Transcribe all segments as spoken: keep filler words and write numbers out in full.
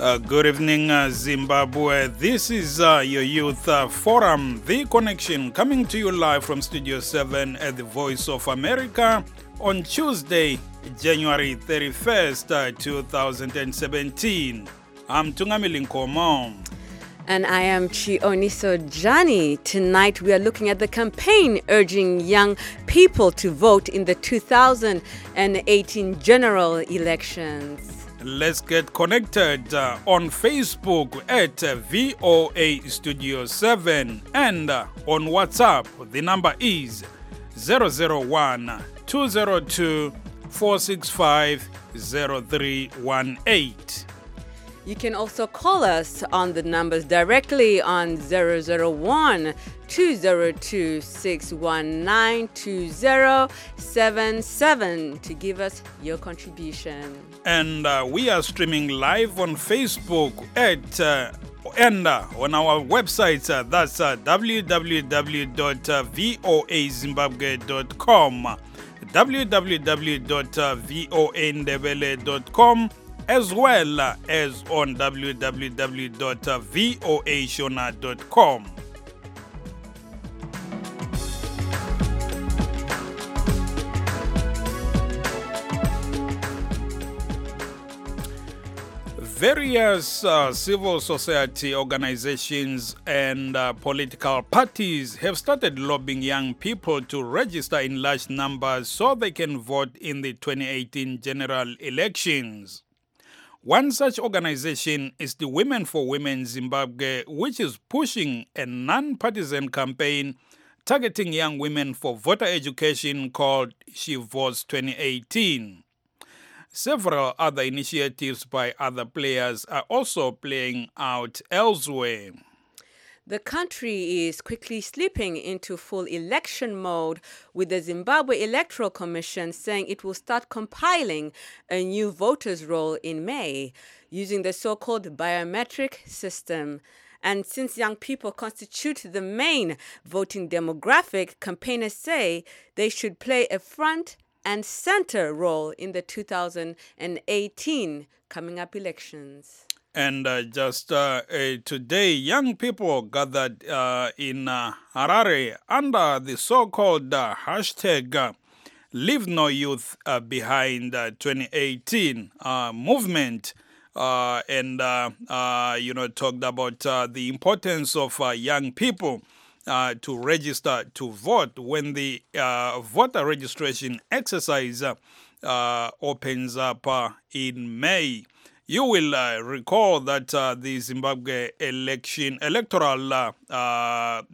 Uh, good evening, uh, Zimbabwe. This is uh, your Youth uh, Forum, The Connection, coming to you live from Studio seven at the Voice of America on Tuesday, January thirty-first, uh, two thousand seventeen. I'm Tungamili Nkomo. And I am Chioniso Jani. Tonight we are looking at the campaign urging young people to vote in the two thousand eighteen general elections. Let's get connected uh, on Facebook at uh, V O A Studio seven and uh, on WhatsApp. The number is zero zero one, two zero two, four six five, zero three one eight. You can also call us on the numbers directly on zero zero one, two zero two, six one nine, two zero seven seven to give us your contribution. And uh, we are streaming live on Facebook at uh, and uh, on our website. Uh, that's uh, w w w dot voa zimbabwe dot com, w w w dot voa ndebele dot com, as well as on w w w dot voa shona dot com. Various uh, civil society organizations and uh, political parties have started lobbying young people to register in large numbers so they can vote in the twenty eighteen general elections. One such organization is the Women for Women Zimbabwe, which is pushing a non-partisan campaign targeting young women for voter education called She Votes twenty eighteen. Several other initiatives by other players are also playing out elsewhere. The country is quickly slipping into full election mode, with the Zimbabwe Electoral Commission saying it will start compiling a new voters' roll in May using the so-called biometric system. And since young people constitute the main voting demographic, campaigners say they should play a front and center role in the two thousand eighteen coming up elections. And uh, just uh, uh, today, young people gathered uh, in uh, Harare under the so-called uh, hashtag uh, Leave No Youth uh, Behind uh, twenty eighteen uh, movement, uh, and uh, uh, you know talked about uh, the importance of uh, young people Uh, to register to vote when the uh, voter registration exercise uh, uh, opens up uh, in May. You will uh, recall that uh, the Zimbabwe election electoral uh, uh,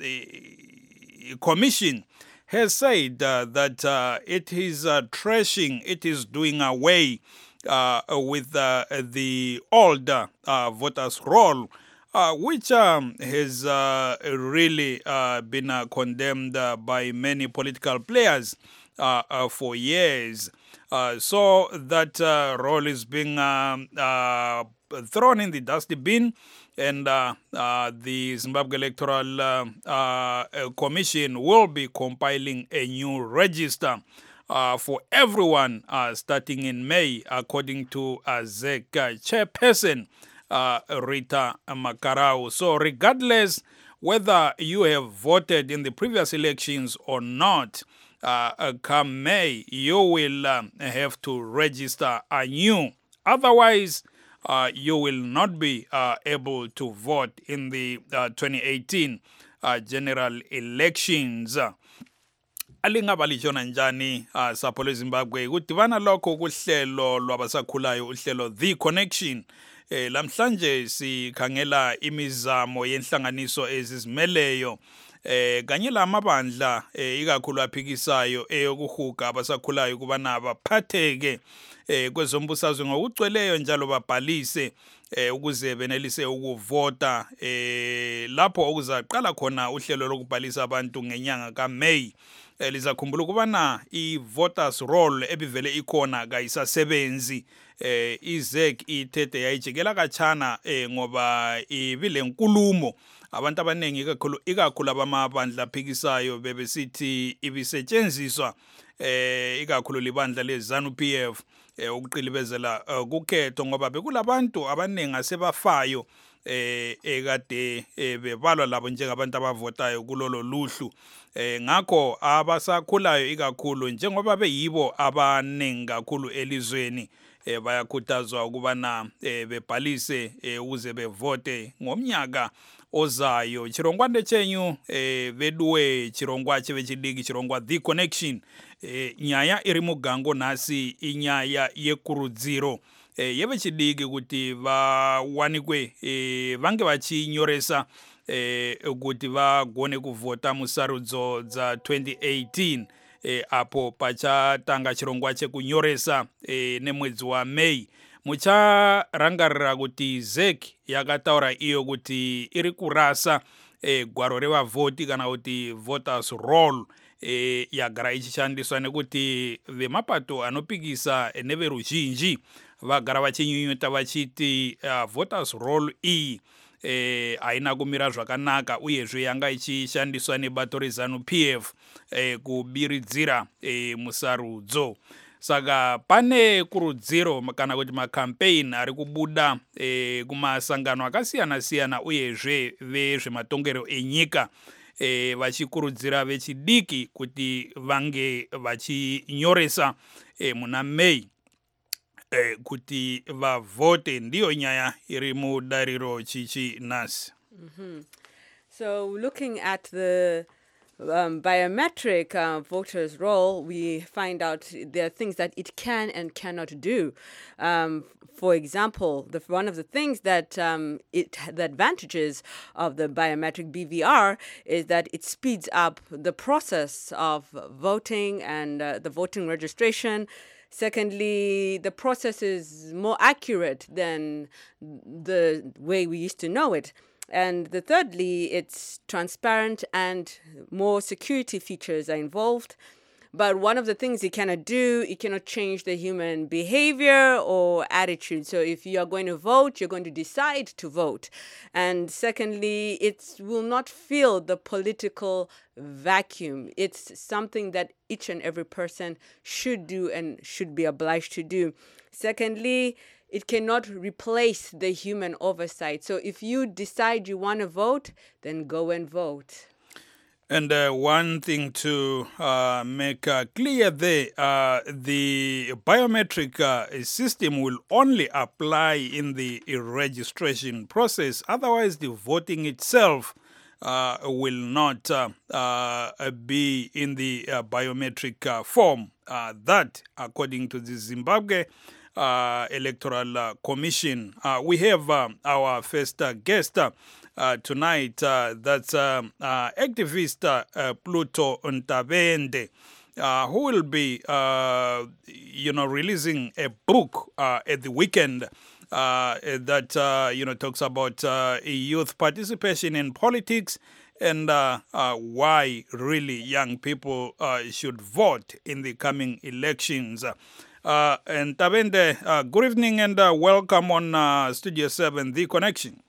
the commission has said uh, that uh, it is uh, trashing, it is doing away uh, with uh, the old uh, voters' roll. Uh, which um, has uh, really uh, been uh, condemned uh, by many political players uh, uh, for years. Uh, so that uh, role is being um, uh, thrown in the dusty bin, and uh, uh, the Zimbabwe Electoral uh, uh, Commission will be compiling a new register uh, for everyone uh, starting in May, according to uh, Z E C uh, chairperson Uh, Rita Makarau. So regardless whether you have voted in the previous elections or not, uh, uh, come May, you will um, have to register anew. Otherwise, uh, you will not be uh, able to vote in the uh, twenty eighteen uh, general elections. Alingabalichona njani uh, sapolo Zimbabwe kudivana lokho kuhlelo lwabasakhulayo uhlelo The Connection. Eh, lamhlanje sikhangela imizamo yenhlanganiso ezizimeleyo eh kanye lamabandla eh, ikakhulu aphikisayo eyokuhuga abasakhulayo kubana baphatheke eh kwezombusazwe ngokucweleyo njalo babhalise eh ukuze benelise ukuvota eh lapho okuzaqala khona uhlelo lokubhalisa abantu ngenyanga kaMay. Elizakhumbula ukubana i-voters roll ebivele ikhona kayisasebenzi eh izek ithethe yayijekela kachana eh ngoba ibile nkulumo abantu abanengi ikakhulu ikakhulu abamabandla aphikisayo bebesithi ibisetshenziswa eh ikakhulu libandla leZanu P F eh ukuqilibezela uh, kukhetho ngoba bekulabantu abaningi asebafayo eh ekade eh, bebalwa labo njengabantu abavotayo kulolo luhlu eh ngakho abasakhulayo ikakhulu njengoba beyibo abaningi kakhulu elizweni eh bayakhuthazwa ukubana eh, bebhalise eh, ukuze bevote ngomnyaka ozayo chirongwa chenyu eh, veduwe chirongwa chevechidiki chirongwa The Connection eh, nyaya iri mugango nhasi inyaya yekurudziro eh, yevechidiki kuti vawanikwe eh, vange vachinyoresa eh, kuti vagone kuvhota musarudzo dza twenty eighteen eh, apo pachatanga chirongwa chekunyoresa eh, nemwedzi waMei. Mucharangarira kuti Z E C yakataura iyo kuti iri kurasa eh, gwaro revavhoti kana kuti voters roll eh, yagara ichishandiswa nekuti vemapato anopikisa neveruzhinji vagara vachinyunyuta vachiti uh, voters roll iyi eh, haina kumira zvakanaka uyezve yanga ichishandiswa nebato reZanu P F eh, kubiridzira eh, musarudzo. Saka pane kurudziro kana kuti makampeini ari kubuda e, kumasangano akasiyana siyana uyezve vezvematongero enyika e, vachikurudzira vechidiki kuti vange vachinyoresa e, muna Mei e, kuti vavote. Ndiyo nyaya iri mudariro chichi nasi. Mm-hmm. So looking at the Um, biometric uh, voters roll, we find out there are things that it can and cannot do. Um, for example, the, one of the things that um, it the advantages of the biometric B V R is that it speeds up the process of voting and uh, the voting registration. Secondly, the process is more accurate than the way we used to know it. And the thirdly, it's transparent and more security features are involved. But one of the things it cannot do, it cannot change the human behavior or attitude. So if you are going to vote, you're going to decide to vote. And secondly, it will not fill the political vacuum. It's something that each and every person should do and should be obliged to do. Secondly, it cannot replace the human oversight. So if you decide you want to vote, then go and vote. And uh, one thing to uh, make uh, clear there, uh, the biometric uh, system will only apply in the registration process. Otherwise, the voting itself uh, will not uh, uh, be in the uh, biometric uh, form. Uh, that, according to the Zimbabwe Uh, Electoral uh, Commission. Uh, we have uh, our first uh, guest uh, uh, tonight. Uh, that's uh, uh, activist uh, Pluto Ntavende, uh, who will be, uh, you know, releasing a book uh, at the weekend uh, that, uh, you know, talks about uh, youth participation in politics and uh, uh, why really young people uh, should vote in the coming elections. Uh, and Ntavende, uh, good evening and uh, welcome on uh, Studio seven, The Connection.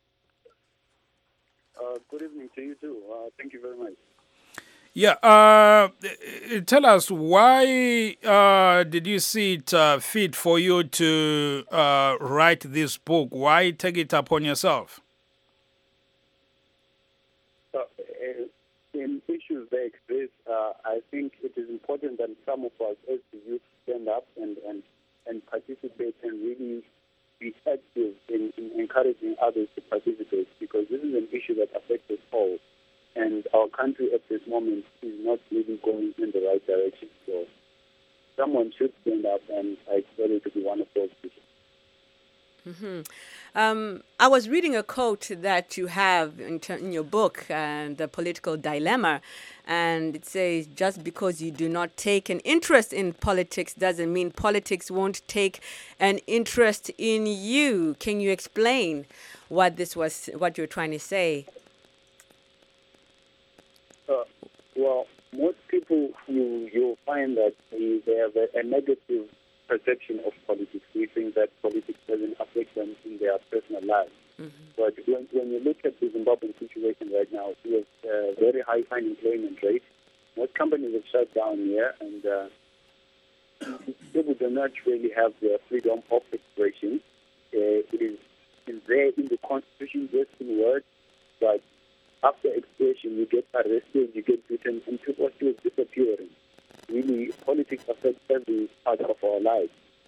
Uh, good evening to you too. Uh, thank you very much. Yeah, uh, tell us, why uh, did you see it uh, fit for you to uh, write this book? Why take it upon yourself? Uh, in issues like this, uh, I think it is important that some of us as the youth stand up and, and, and participate and really be active in, in encouraging others to participate, because this is an issue that affects us all. And our country at this moment is not really going in the right direction. So someone should stand up, and I expect it to be one of those people. Mm-hmm. Um, I was reading a quote that you have in, ter- in your book, uh, The Political Dilemma, and it says, just because you do not take an interest in politics doesn't mean politics won't take an interest in you. Can you explain what this was, what you're trying to say? Uh, well, most people, you, you'll find that they, they have a, a negative perception of politics. We think that politics doesn't affect them in their personal lives. Mm-hmm. But when, when you look at the Zimbabwean situation right now, we have a very high unemployment rate. most companies have shut down here, and uh, people do not really have the freedom of expression. Uh, it is is there in the Constitution, just in words, but after expression, you get arrested, you get beaten, and people are still disappearing. Really, politics affects every part of our lives.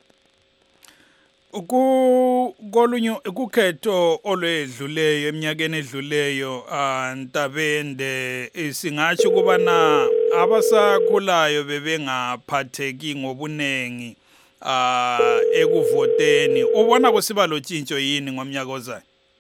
Ku kolunyo ukukhetho olwedluleyo eminyakeni edluleyo Ntabende singathi kubana abasakhulayo bebengaphatheki ngobunengi ah ekuvoteni ubona kusiba lotshintsho yini ngomnyaka ozayo?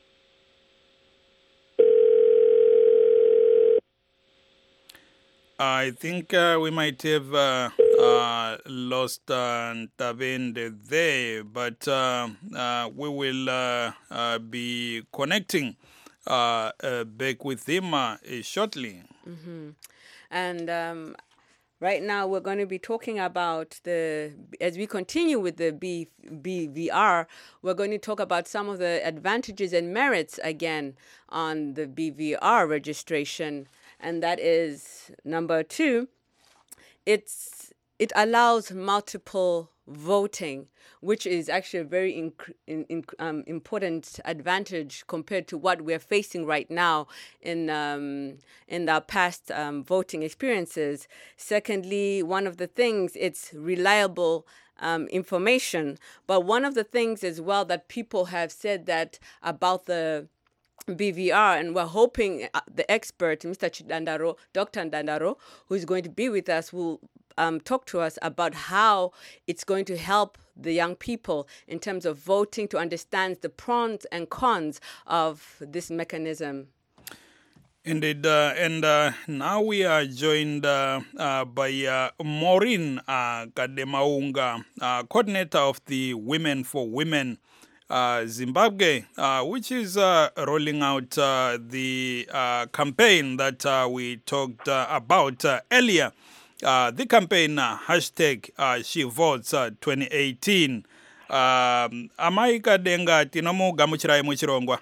I think uh, we might have uh, uh, lost uh, Ntabende there, but uh, uh, we will uh, uh, be connecting uh, uh, back with him uh, shortly. Mm-hmm. And um, right now we're going to be talking about the, as we continue with the B, B V R, we're going to talk about some of the advantages and merits again on the B V R registration. And that is number two, it's it allows multiple voting, which is actually a very inc- in, in, um, important advantage compared to what we're facing right now in um, in our past um, voting experiences. Secondly, one of the things, it's reliable um, information. But one of the things as well that people have said that about the B V R, and we're hoping the expert, Mister Chidandaro, Doctor Ndandaro, who is going to be with us, will um, talk to us about how it's going to help the young people in terms of voting, to understand the pros and cons of this mechanism. Indeed, uh, and uh, now we are joined uh, uh, by uh, Maureen uh, Kademaunga, uh, coordinator of the Women for Women Uh, Zimbabwe, uh, which is uh, rolling out uh, the uh, campaign that uh, we talked uh, about uh, earlier. Uh, the campaign uh, hashtag uh, She Votes uh, twenty eighteen. Um, Amai Kadenga tinomu gamuchirai muchirongwa.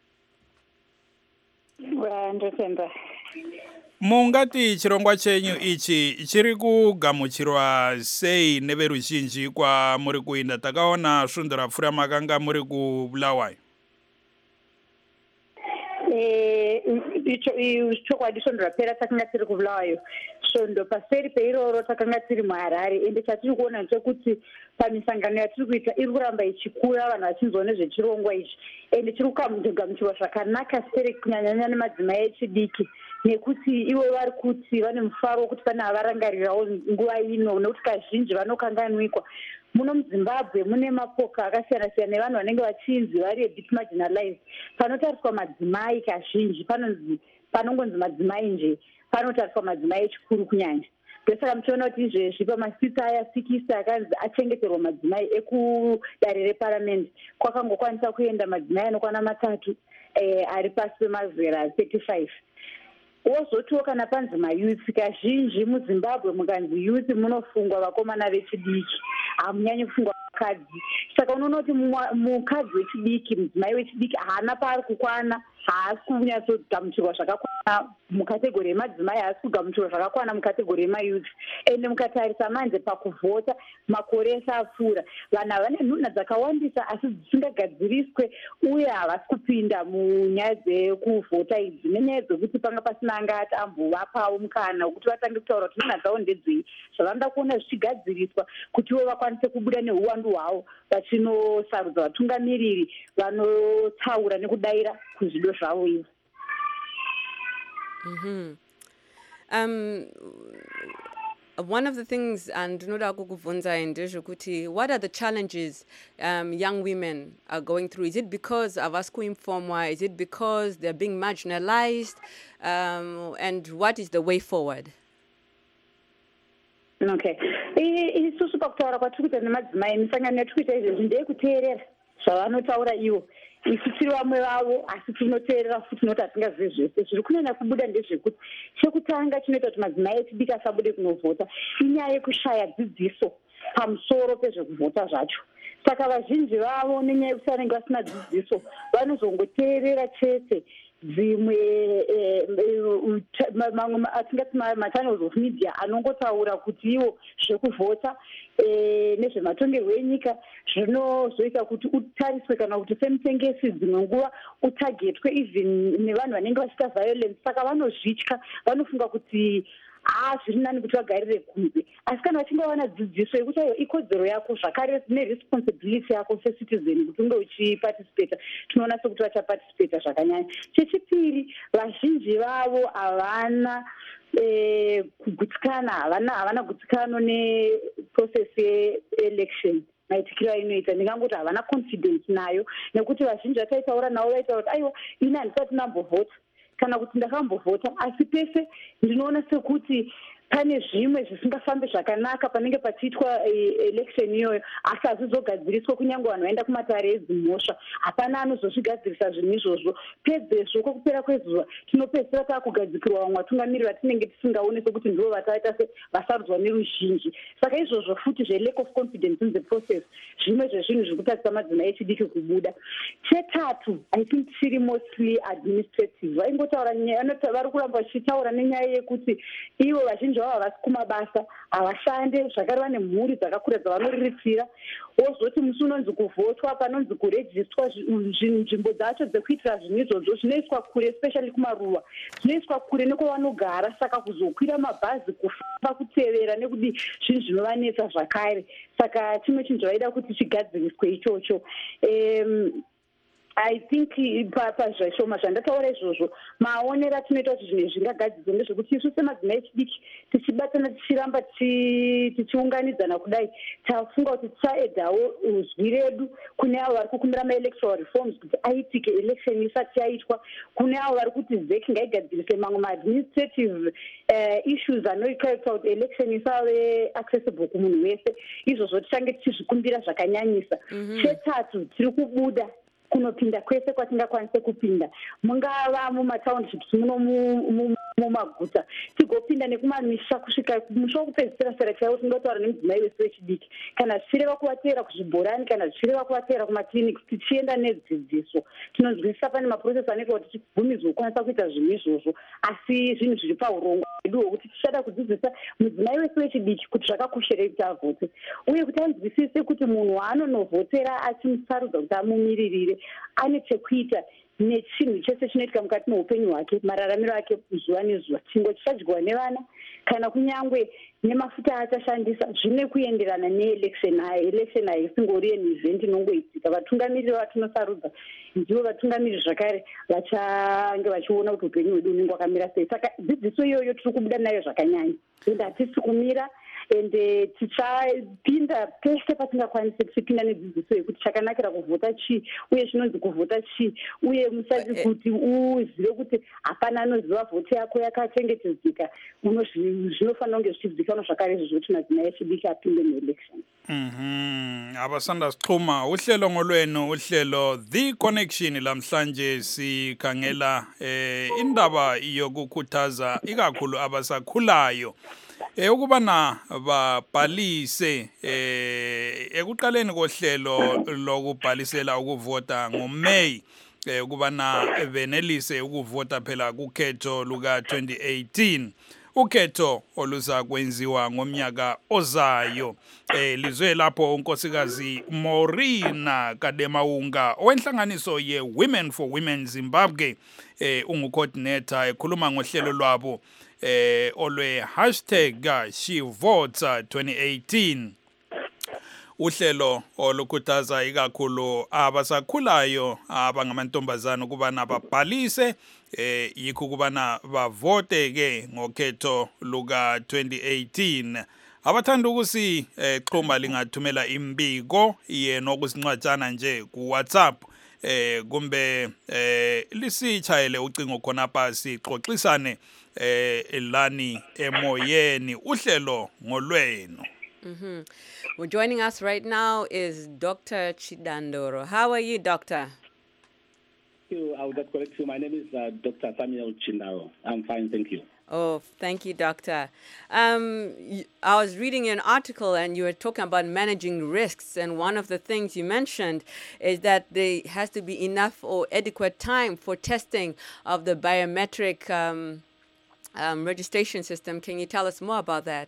Ndotenda. Mungati chirongwa chenyu ichi chiri kugamuchirwa sei neveruzhinji kwa muri kuinda? Takaona svundura pfura makanga muri kuBulawayo. Eh, chokwadi svundura pera takanga tiri kuBulawayo. Svondo paseri peiroro takanga tiri muHarare, ende chatiri kuona ndechekuti pamisangano yatiri kuita iri kuramba ichikura, vanhu vachinzwa nezvechirongwa ichi, ende chiri kugamuchirwa zvakanaka seri kunyanyanya nemadzimai echidiki, nekuti ivo vari kuti vane mufaro wekuti pane avarangarirawo nguva ino, nekuti kazhinji vanokanganwikwa. Muno muZimbabwe mune mapoka akasiyana siyana nevanhu vanenge vachinzi vari a bit marginalized. Panotariswa madzimai kazhinji, panonzi panongonzi madzimai nje, panotariswa madzimai echikuru kunyanya. Ndosaka muchiona kuti izvezvi pamasita aya sikisi akanzi achengeterwa madzimai ekudare reparamende, kwakangokwanisa kuenda madzimai anokwana matatu eh, ari pasi pemazera thirty-five. Wozotiwo kana panzi mayuthi, kazhinji muZimbabwe mukanzi youth munofungwa vakomana vechidiki, hamunyanyi kufungwa vakadzi. Saka unoona kuti mukadzi wechidiki, mudzimai wechidiki haana paari kukwana, haasi kunyatsogamuchirwa zvakakwana mukategori yemadzimai, haasi kugamuchirwa zvakakwana mukategori yemayuthi. Ende mukatarisa manje pakuvhota, makore ese apfuura, vanhu vane nhunha dzakawandisa asi dzisingagadziriswe uye havasi kupinda munyaya dzekuvhota idzi, nenyaya dzekuti panga pasina angati ambovapawo mukana wekuti vatange kutaura kuti nhunha dzavo ndedzei, zvavanoda kuona zvichigadziriswa kuti ivo vakwanise kubuda neuwandu hwavo vachinosarudza vatungamiriri vanotaura nekudayira kuzvido zvavo ivo. Mm-hmm. Um, one of the things, and Noda Kukuvunza and Dejokuti, what are the challenges um, young women are going through? Is it because of Asku Informwa? Is it because they're being marginalized? Um, and what is the way forward? Okay. Isusu pakutaura kwatiri kuita nemadzimai, misangano yatiri kuita izvezvi ndeyekuteerera zvavanotaura ivo. Isu tiri vamwe vavo, asi tinoteerera futi noti hatingazivi zvese. Zviri kunyanya kubuda ndezvekuti chekutanga chinoita kuti madzimai echidiki asabude kunovhota inyaya yekushaya dzidziso pamusoro pezvekuvhota zvacho. Saka vazhinji vavo nenyaya yekuti vanenge vasina dzidziso vanozongoteerera chete dzimwe mamwe atingati machannels of media anongotaura kuti iwo zvekuvhota nezvematongerwo enyika zvinozoita kuti utariswe kana kuti semutengesi dzimwe nguva utagetwe even nevanhu vanenge vachiita violence. Saka vanozvitya, vanofunga kuti haa zviri nani kuti vagarire kunze. Asi kana vachinge vana dzidziso yekuti aiwa ikodzero yako zvakare neresponsibility yako secitizen kuti unge uchiparticipata, tinoona sekuti vachaparticipata zvakanyanya. Chechipiri, vazhinji vavo havana kugutsikana, havana havana gutsikano neprocess yeelection maitikiro ainoita. Ndingangoti havana confidence nayo nekuti vazhinji vataitaura navo vaitaura kuti aiwa ini handisati ndambovhota kana kuti ndakambovhota, asi pese ndinoona sekuti pane zvimwe zvisingafambi zvakanaka panenge pachiitwa election iyoyo, asi hazvizogadziriswa kunyange vanhu vaenda kumatare edzimhosva. Hapana anozozvigadzirisa zvinhu izvozvo. Pedzezvo kwekupera kwezuva tinopedzisira taakugadzikirwa vamwe vatungamiri vatinenge tisingaone sekuti ndivo vataita vasarudzwa neruzhinji. Saka izvozvo futi zve-lack of confidence in the process zvimwe zvezvinhu zviri kutadzisa madzimai echidiki kubuda. Chetatu, I think chiri mostly administrative. Vaingotaura vari kuramba vachitaura nenyaya yekuti ivo vazhinji vavo havasi kumabasa, havashande, zvakare vane mhuri dzakakura dzavanoriridzira. Wozoti musi unonzi kuvhotwa, panonzi kurejistwa, nzvimbo dzacho dzekuitira zvinhu izvozvo zvinoiswa kure, especially kumaruwa, zvinoiswa kure nekwavanogara. Saka kuzokwira mabhazi, kufamba, kutevera nekudi zvinhu zvinovanetsa zvakare. Saka chimwe chinhu chavaida kuti chigadziriswe ichocho. Um, I think pazvashoma zvandataura izvozvo, maonero atinoita kuti zvinhu zvingagadzirwa ndezvekuti isu semadzimai echidiki tichibatana tichiramba tichiunganidzana kudai, tafunga kuti tichaedhawo uzwi redu kune avo vari kukumbira maelectoral reforms kuti aitike election isati yaitwa, kune avo vari kuti zeki ngaigadzirise mamwe maadministrative issues anoita kuti election isave accessible kumunhu wese. Izvozvo tichange tichizvikumbira zvakanyanyisa. Chetatu, tiri kubuda kunopinda kwese kwatingakwanise kupinda, mungava mumatownships muno mumaguta, tigopinda nekumamisha kusvika musha wekupedzisira sera chaiwo tingotaura nemudzimai wese wechidiki, kana zvichireva kuvatevera kuzvibhorani, kana zvichireva kuvatevera kumakliniki, tichienda nedzidziso. Tinonzwisisa pane maprocess anoita kuti tibvumidzwe kukwanisa kuita zvinhu izvozvo, asi zvinhu zviri paurongwa hwedu hwekuti tichada kudzidzisa mudzimai wese wechidiki kuti zvakakosherei kuti avhote, uye kuti anzwisise kuti munhu waanonovhotera achimusarudza kuti amumiririre ane chekuita nechinhu chese chinoitika mukati meupenyu hwake, mararamiro ake zuva nezuva, chingo chichadyiwa nevana kana kunyangwe nemafuta achashandisa, zvine kuenderana neelection hayo. Election hayo isingori yenevent inongoitika. Vatungamiriri vatinosarudza ndivo vatungamiriri zvakare vachange vachiona kuti upenyu hwedu hunenge hwakamira sei. Saka dzidziso iyoyo tiri kubuda nayo zvakanyanya, ende hatisi kumira, ende tichapinda pese patingakwanise tichipinda nedzidziso yekuti chakanakira kuvhota chii uye chinonzi kuvhota chii, uye musati kuti uzive kuti hapana anoziva vhoti yako yakachengetedzeka. Zvinofanira kunge zvichizivikanwa zvakare izvozvo kuti madzimai echidiki apinde muelection. Mhm, abasanda sixhuma uhlelo ngolwenu, uhlelo The Connection lamhlanje sikhangela eh indaba yokukhuthaza ikakhulu abasakhulayo eh ukubana babhalise eh ekuqaleni kohlelo lokubhalisela ukuvota ngoMay eh ukubana benelise ukuvota phela kukhetho luka twenty eighteen, ukhetho oluza kwenziwa ngomnyaka ozayo. Eh lizwe lapho unkosikazi Morina Kademaunga owenhlanganiso ye Women for Women Zimbabwe eh ungucoordinator ekhuluma ngohlelo lwabo eh olwe hashtag SheVotes twenty eighteen. Uhlelo olukhuthaza ikakhulu abasakhulayo abangamantombazana ukubana babhalise eh yikho ukubana bavote ke ngokhetho luka twenty eighteen. Abathanda ukusi xhuma lingathumela imbiko yena okusincwajana nje ku WhatsApp eh kumbe eh lisichayele ucingo khona pasi xoxisane eh elani emoyeni uhlelo ngolwenu. Mm-hmm. Well, joining us right now is Doctor Chidandoro. How are you, Doctor? Thank you. I would just correct you. My name is uh, Doctor Samuel Chindaro. I'm fine, thank you. Oh, thank you, Doctor. Um, y- I was reading an article and you were talking about managing risks. And one of the things you mentioned is that there has to be enough or adequate time for testing of the biometric um, um, registration system. Can you tell us more about that?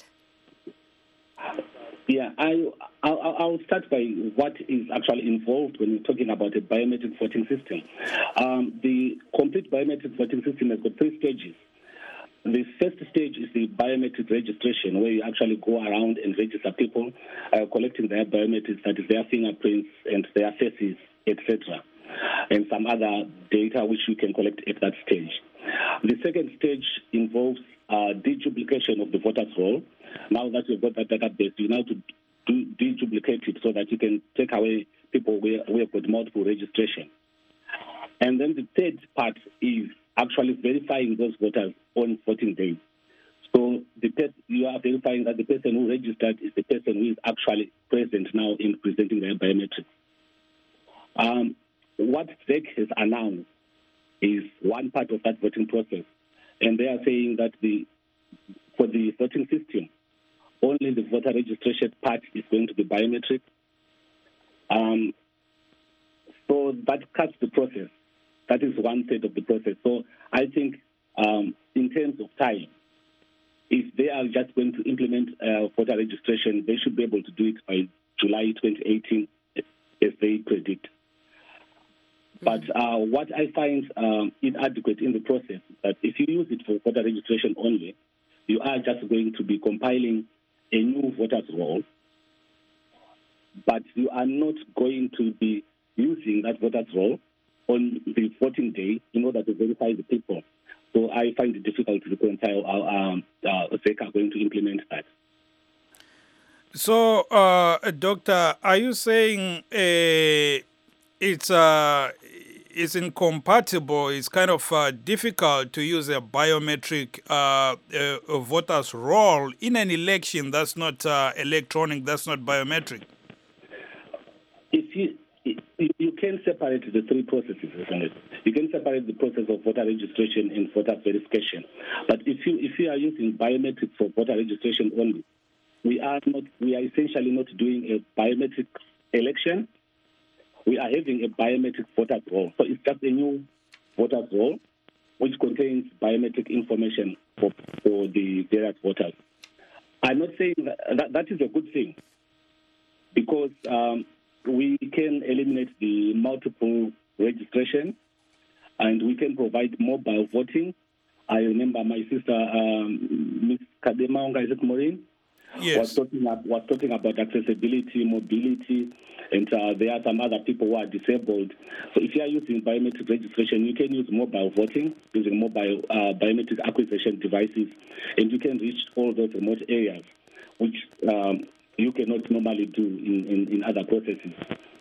Yeah, I, I'll, I'll start by what is actually involved when we're talking about a biometric voting system. Um, the complete biometric voting system has got three stages. The first stage is the biometric registration, where you actually go around and register people, uh, collecting their biometrics, that is their fingerprints and their faces, et cetera, and some other data which you can collect at that stage. The second stage involves uh, deduplication of the voter's roll. Now that you've got that database, you now to do deduplicate it so that you can take away people where we have got multiple registration. And then the third part is actually verifying those voters on voting day. So the pers- you are verifying that the person who registered is the person who is actually present now in presenting their biometrics. Um, what Z E C has announced is one part of that voting process, and they are saying that the for the voting system, only the voter registration part is going to be biometric. Um, so that cuts the process. That is one third of the process. So I think um, in terms of time, if they are just going to implement uh, voter registration, they should be able to do it by July twenty eighteen, as they predict. But uh, what I find um, inadequate in the process is that if you use it for voter registration only, you are just going to be compiling a new voter's roll, but you are not going to be using that voter's roll on the voting day in order to verify the people. So I find it difficult to reconcile how um, uh, Z E C are going to implement that. So, uh, Doctor, are you saying uh, it's uh, it's incompatible, it's kind of uh, difficult to use a biometric uh, uh, voter's roll in an election that's not uh, electronic, that's not biometric? If you you can separate the three processes, isn't it? You can separate the process of voter registration and voter verification. But if you if you are using biometrics for voter registration only, we are not we are essentially not doing a biometric election. We are having a biometric voter roll. So it's just a new voter roll which contains biometric information for, for the various voters. I'm not saying that that, that is a good thing, because um, we can eliminate the multiple registration and we can provide mobile voting. I remember my sister, um, Miz Kadema, is it Maureen? Yes. Was talking, was talking about accessibility, mobility, and uh, there are some other people who are disabled. So if you are using biometric registration, you can use mobile voting using mobile uh, biometric acquisition devices, and you can reach all those remote areas, which um, you cannot normally do in, in, in other processes.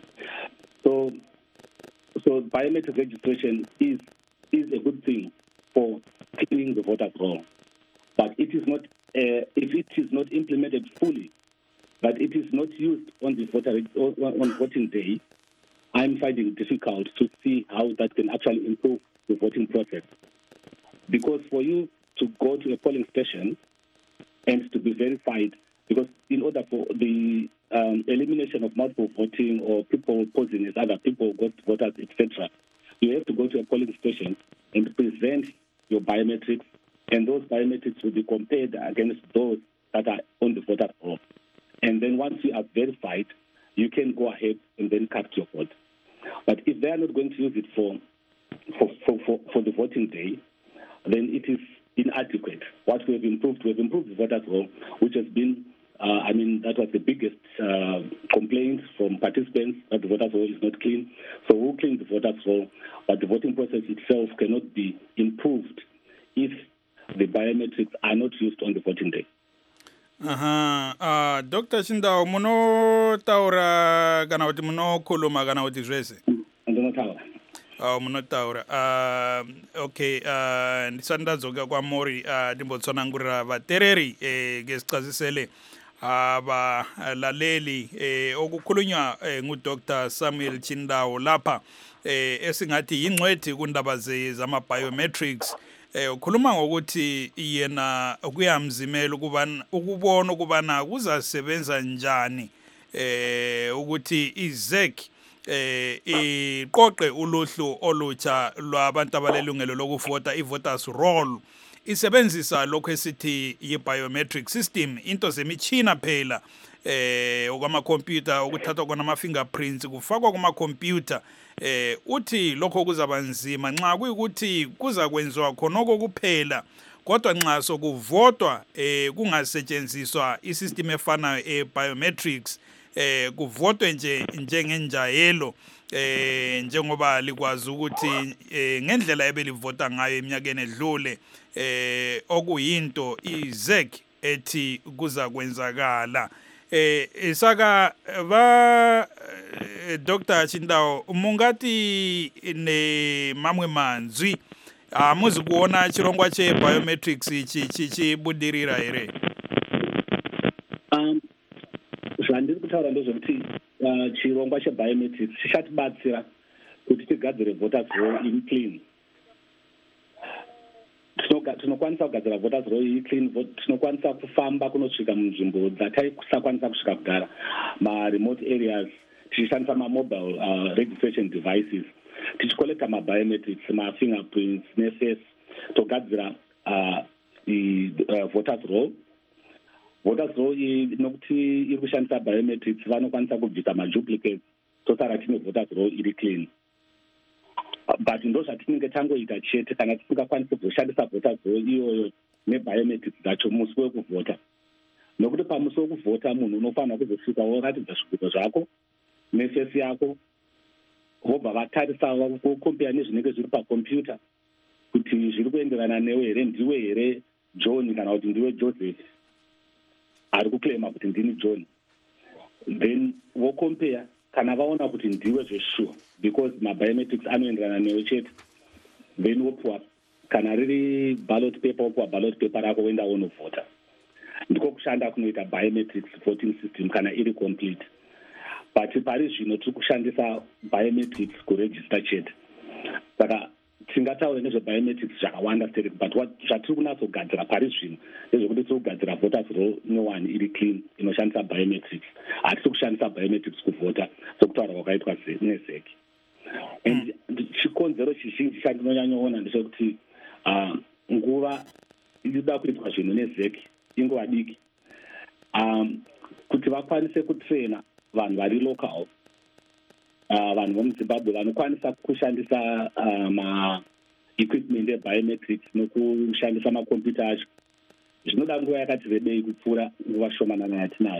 So, so biometric registration is is a good thing for cleaning the voter roll, but it is not. Uh, if it is not implemented fully, but it is not used on the voter on voting day, I'm finding it difficult to see how that can actually improve the voting process. Because for you to go to a polling station and to be verified, because in order for the um, elimination of multiple voting or people posing as other people, ghost voters, et cetera, you have to go to a polling station and present your biometrics, and those biometrics will be compared against those that are on the voter roll. And then once you are verified, you can go ahead and then cast your vote. But if they are not going to use it for for, for, for, for the voting day, then it is inadequate. What we have improved, we have improved the voters roll, which has been, uh, I mean, that was the biggest uh, complaint from participants, that the voters roll is not clean. So we'll clean the voters roll, but the voting process itself cannot be improved if the biometrics are not used on the voting day. Aha, uh, Doctor Shindao, muno taura kana kuti muno kuluma kana kuti zvese? Ndinotaura. Uh, muno taura. Uh, okay, uh, ndisati ndadzoka kwamuri uh, ndimbotsvanangurira vatereri eh, ngesichazisele uh, valaleli eh, okukhulunywa eh, nguDr Samuel Shindao lapha eh, esingathi yingcwethi kundaba zamabiometrics eh ukhuluma ngokuthi yena kuyamzimela ukubana ukubona ukubana kuzasebenza njani eh ukuthi izek eh iqoqe uluhlu olutsha lwabantu abalelungelo lokuvota i-voters roll isebenzisa lokho esithi yi-biometric system into zemichina phela eh okwamakhompyuta ukuthathwa kona ama-fingerprints kufakwa kuma-computer eh uthi lokho kuzaba nzima nxa kuyikuthi kuza kwenziwa khonoko kuphela kodwa nxa sokuvotwa eh kungasetshenziswa isystem efana e-biometrics eh kuvotwe nje njengenjayelo eh njengoba likwazi ukuthi eh, ngendlela ebelivota ngayo eminyakeni edlule eh okuyinto izek ethi kuza kwenzakala eh isaka ba eh, Doctor Chindawo mungati ne mamwe manzwi amuzi kuona chirongwa che biometrics ichi chichi budirira ere um zvandiri kutaura ndezvekuti chirongwa chebiometrics chichatibatsira kuti tigadzire voters roll iri clean tinokwanisa kugadzira voters roll iri clean tinokwanisa kufamba kunosvika munzvimbo dzataisakwanisa kusvika kugara maremote areas tichishandisa mamobile uh, registration devices tichicollecta mabiometrics mafingerprints neface togadzira uh, uh, voters roll voters roll nokuti iri kushandisa biometrics vanokwanisa kubvisa maduplicates tosara tine voters roll iri clean but ndo zvatinenge tangoita chete kana tisingakwanisi kuzoshandisa voters roll iyoyo nebiometrics dzacho musi wekuvhota nokuti pamusi wekuvhota munhu unofanira kuzosvika woratidza zvigaro zvako nefesi yako vobva vatarisa vokompera nezvinenge zviri pakompyuta kuti zviri kuenderana newe here ndiwe here John kana kuti ndiwe Joseph ari kuclaima kuti ndini John then vokompera kana vaona kuti ndiwe zvesure because mabiometrics anoenderana newe chete then wopuwa kana riri ballot paper wopuwa ballot paper rako woenda wonovhota ndiko kushanda kunoita biometrics voting system kana iri complete but pari zvino tiri kushandisa biometrics kuregister chete saka tingataura nezvebiometrics zvakawanda seri but zvatiri kunatsogadzira pari zvino ndezvekuti tiri kugadzira voters roll nyowani iri clean inoshandisa biometrics hatisi kushandisa biometrics kuvhota sokutaura kwakaitwa nezeki and chikonzero chizhinji chandinonyanyoona ndechekuti nguva inoda kuitwa zvinhu nezeki inguva diki um, kuti vakwanise kutraina vanhu vari local uh, vanhu vomuzimbabwe vanokwanisa kushandisa uh, ma-equipment ebiometrics nokushandisa makompyuta acho zvinoda nguva yakati rebei kupfuura nguva shomanana yatinayo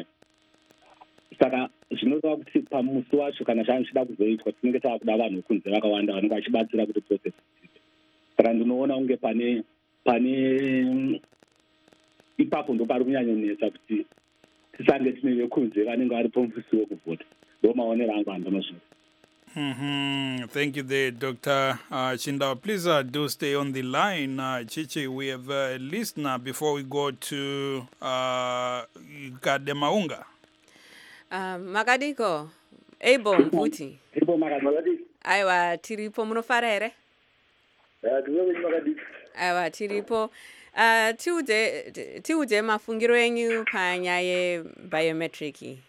saka zvinoda kuti pamusi wacho kana zvanhu zvichida kuzoitwa tinenge tava kuda vanhu kunze vakawanda vanenge vachibatsira kuti process saka ndinoona kunge pane pane ipapo ndo pari kunyanyonetsa kuti tisange tine vekunze vanenge vari pomusi wekuvhota ndo maonero angu andinozvina. Mm-hmm. Thank you there, Doctor Uh, Chindawo. Please uh, do stay on the line. Uh, Chichi, we have a listener before we go to uh, Kademaunga. Uh, Makadiko, Ebo Mputi. Ebo Makadiko. Aiwa, tiripo munofara here? Ya, tuwewe Makadiko. Aiwa, tiripo. Uh, tiuze, tiuze mafungiro yenyu panyaya biometric.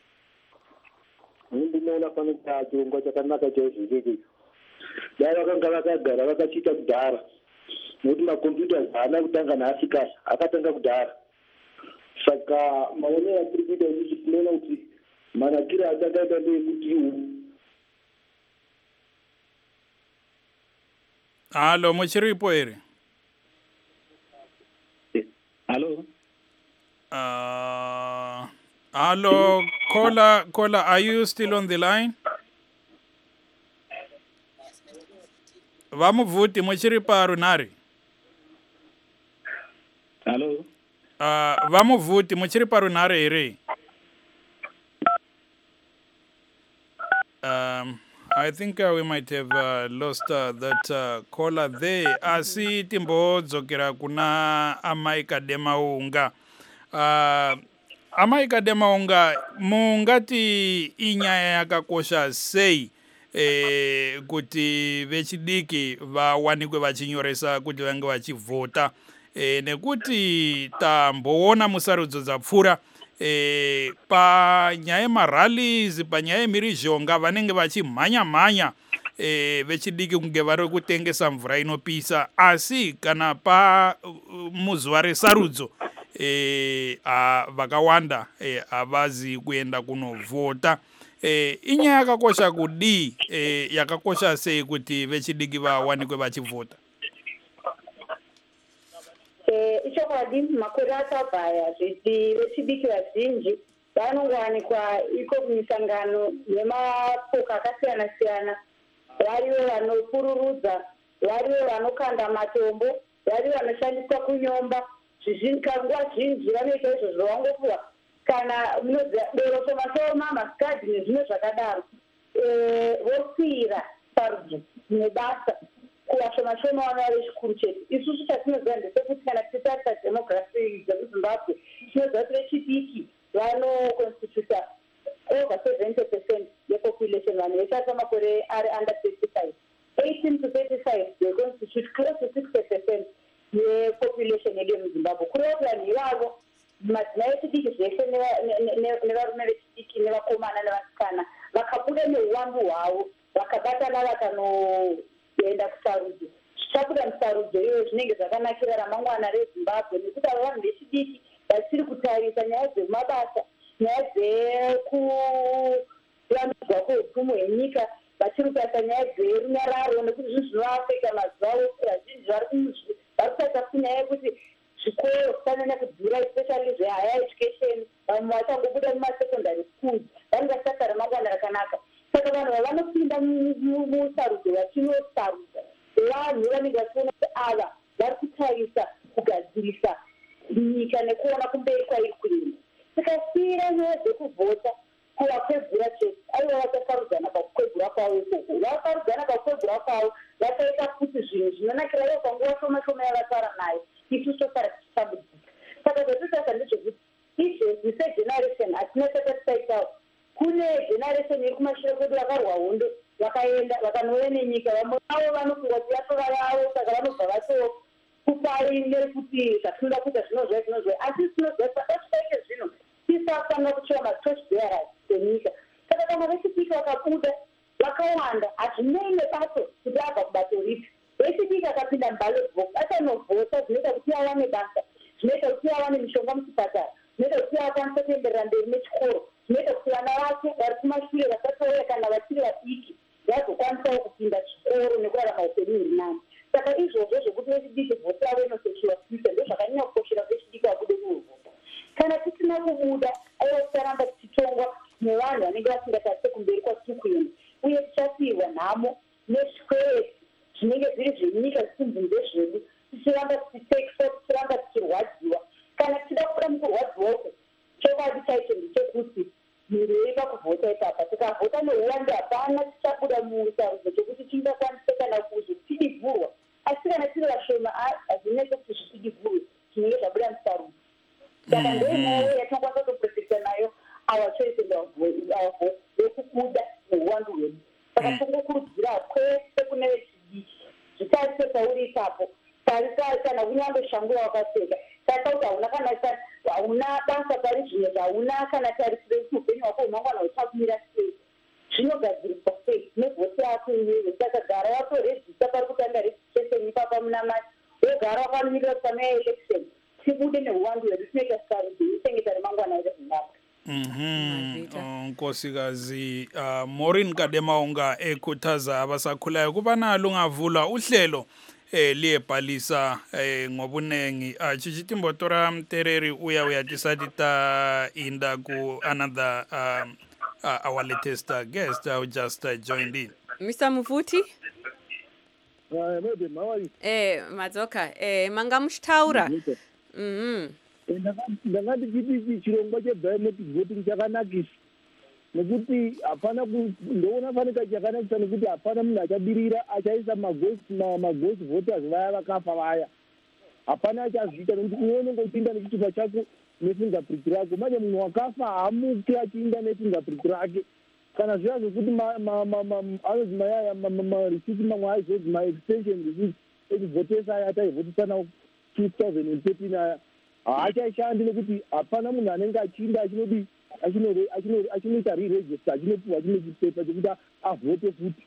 Ndinoona panoita chirongwa chakanaka chaizvizvi dai vakanga vakagara vakachita kudhara nokuti makombiyuta haana kutanga naasikasa akatanga kudhara saka maonero atiri kuita isusu tinoona kuti manakiro achakaita ndeyekuti halo muchiripo here halo uh... Hello, caller, caller, are you still on the line? Vamuvuti muchiri parunari. Hello. Uh, Vamuvuti muchiri parunari here. Um, I think uh, we might have uh, lost uh, that uh, caller there. Asi timbo dzokera kuna Amai Kademaunga. Uh, Amai Kademaunga, mungati inyaya yakakosha sei eh kuti vechidiki vawanikwe vachinyoresa kuti vange vachivhota, eh nekuti tamboona musarudzo dzapfuura eh panyaya yemarallies, panyaya yemirizhonga vanenge vachimhanya mhanya eh vechidiki kunge vari kutengesa mvura inopisa, asi kana pa uh, muzuva resarudzo eh vakawanda eh avazi kuenda kunovhota. Eh inyaya yakakosha kudii, eh yakakosha sei kuti vechidiki vawanikwe vachivhota? Eh ichokwadi makore akabhaya zviti vechidiki vazhinji vanongowanikwa iko kumisangano nemapoka akasiyana siyana, varivo vanopururudza, varivo vanokanda matombo, varivo vanoshandiswa kunyomba. Nguva zhinji vanoita izvozvo vangopuwa kana doro shoma shoma, masikadhi nezvimwe zvakadaro, vosiyira sarudzo nebasa kuva shoma shoma vana vechikuru chedu. Isusu chatinoziva ndechekuti kana tichitarisa demography dzemuzimbabwe tinoziva kuti vechidiki vanoconstituta over seventy percent yepopulation, vanhu veshaisa makore ari under thirty-five. eighteen to thirty-five they constitute close to sixty percent yepopulation yedu yemuzimbabwe. Kureva kuti vanhu ivavo madzimai echidiki zveshe nevarume vechidiki nevakomana nevasikana vakabuda neuwandu hwavo vakabatana vakanoenda kusarudzo, zvichabuda musarudzo iyoyo zvinenge zvakanakira ramangwana rezimbabwe, nekuti ava vanhu vechidiki vachiri kutarisa nyaya dzemabasa, nyaya dzekuvandudzwa kweupfumi hwenyika, vachiri kutarisa nyaya dzerunyararo, nekuti zvinhu zvinoafeka mazuva avo vazhinji vari kutarisa kunyaya yekuti zvikoro zvisanyanya kudhura, especially zvehigher education, vamwe vachangobuda mumasecondary schools vanenge vasasa ramangwana rakanaka. Saka vanhu vavanopinda musarudzo vachinosarudza vanhu vanenge vachiona kuti ava vari kutarisa kugadzirisa nyika nekuona kumberi kwairi kuenda. Tikasiyira nyaya dzekuvhota kuva kwegura chete, aiva vachasarudzana pakukwegura kwavo ikoko, vakasarudzana pakukwegura kwavo vakaita kuti zvinhu zvinonakira ivo panguva shoma shoma yavasara nayo isusu tosara tichitambudzika. Saka zvatotasa ndezvekuti izvezvi segeneration hatina saka tisaitawo. Kune generation iri kumashure kwedu vakarwa hondo vakaenda vakanouya nenyika, vamwe vavo vanofunga kuti yatova yavo, saka vanobva vatokuparire kuti zvatinoda kuita zvinozva zvinozva, asi tinoziva pakasvikaite zvino tisafanira kuchiva matorch bearers enyika. Saka kana vechidiki vakabuda vakawanda, hazvinei nebato kuti abva kubato ripi. Vechidiki akapinda muballot box achanovhota, zvinoita kuti awane basa, zvinoita kuti awane mishonga muchipatara, zvinoita kuti akwanise kuenderera mberi nechikoro, zvinoita kuti vana vake vari kumashure vasatouya kana vachiri vadiki vazokwanisawo kupinda chikoro nekurarama upenyu huri nani. Saka izvozvo zvokuti vechidiki vhoti yavo inosociwa future ndozvakanyanya kukoshera vechidiki vabude kuhuvhota. Kana tisina kubuda aiva ticharamba tichitongwa nevanhu vanenge vasingatarisi kumberi kwatiri kuenda, uye tichasiyirwa nhamo nezvikwereti zvinenge zviri zvenyika zvisinzi ndezvedu, tichiramba tichitekwa, tichiramba tichirwadziwa. Kana tichida kubuda mukurwadziwa uku, chokwadi chaicho ndechekuti miri yeiva kuvhota ipapa, tikavhota neuwandu hapana tichabuda musarudzo chekuti tingakwanise kana kuzotidibhurwa, asi kana tiri vashoma hazvinei kuti zvitidibhurwe zvinenge zvabuda musarudzo. Saka ndoinayo yatinokwanisa kutoprotekta nayo our choice and our vote yekubuda neuwandu hwedu. Saka tingokurudzira kwese kune vechidiki zvitarise pauri ipapo, tarisa kana kunyange shangu yawakapfeka, tarisa kuti hauna kana hauna basa pari zvimwe zvauna kana tarisire kuti upenyu hwako hwemangwana huchakumira sei, zvinogadziriswa sei nevhoti yako iwewe. Saka gara watoredzisa pari kutanga registration ipapa muna mati, wogara wakamirira kusamaya election, tibude neuwandu hwedu tinoita sarudzo ichengeta remangwana rezimbabwe. Mhm. Nkosikazi uh, Maureen Kademaunga ekhuthaza abasakhulayo kuba nalo ngavula uhlelo eh liyebhalisa eh ngobunengi achichitimbo tora mtereri uya uyatisatita inda ku another um, uh, our latest uh, guest who just uh, joined in. Mister Muvuti? Uh, maybe, how are you? Eh, madzoka. Eh, manga mushtaura. Mhm. Ndakati chiti chirongwa chebiometric voting chakanakisa nekuti hapana ndoona fanika chakanakisa nekuti hapana munhu achabirira achaisa maghost voters vaya vakafa vaya, hapana achazviita nekuti iwe unenge uchiinda nechitupa chako nefingerprint rako. Manje munhu wakafa haamuki achiinda nefingerprint rake, kana zviya zvekuti anonzi mayaya marisiti mamwe aizonzi maextension receipts ekuvhotesa aya ataivhotesa nawo two thousand thirteen aya haachashandi nekuti hapana munhu anenge achinda achinodi achinoita re-register achinopiwa chine chipepa chekuti avhote futi.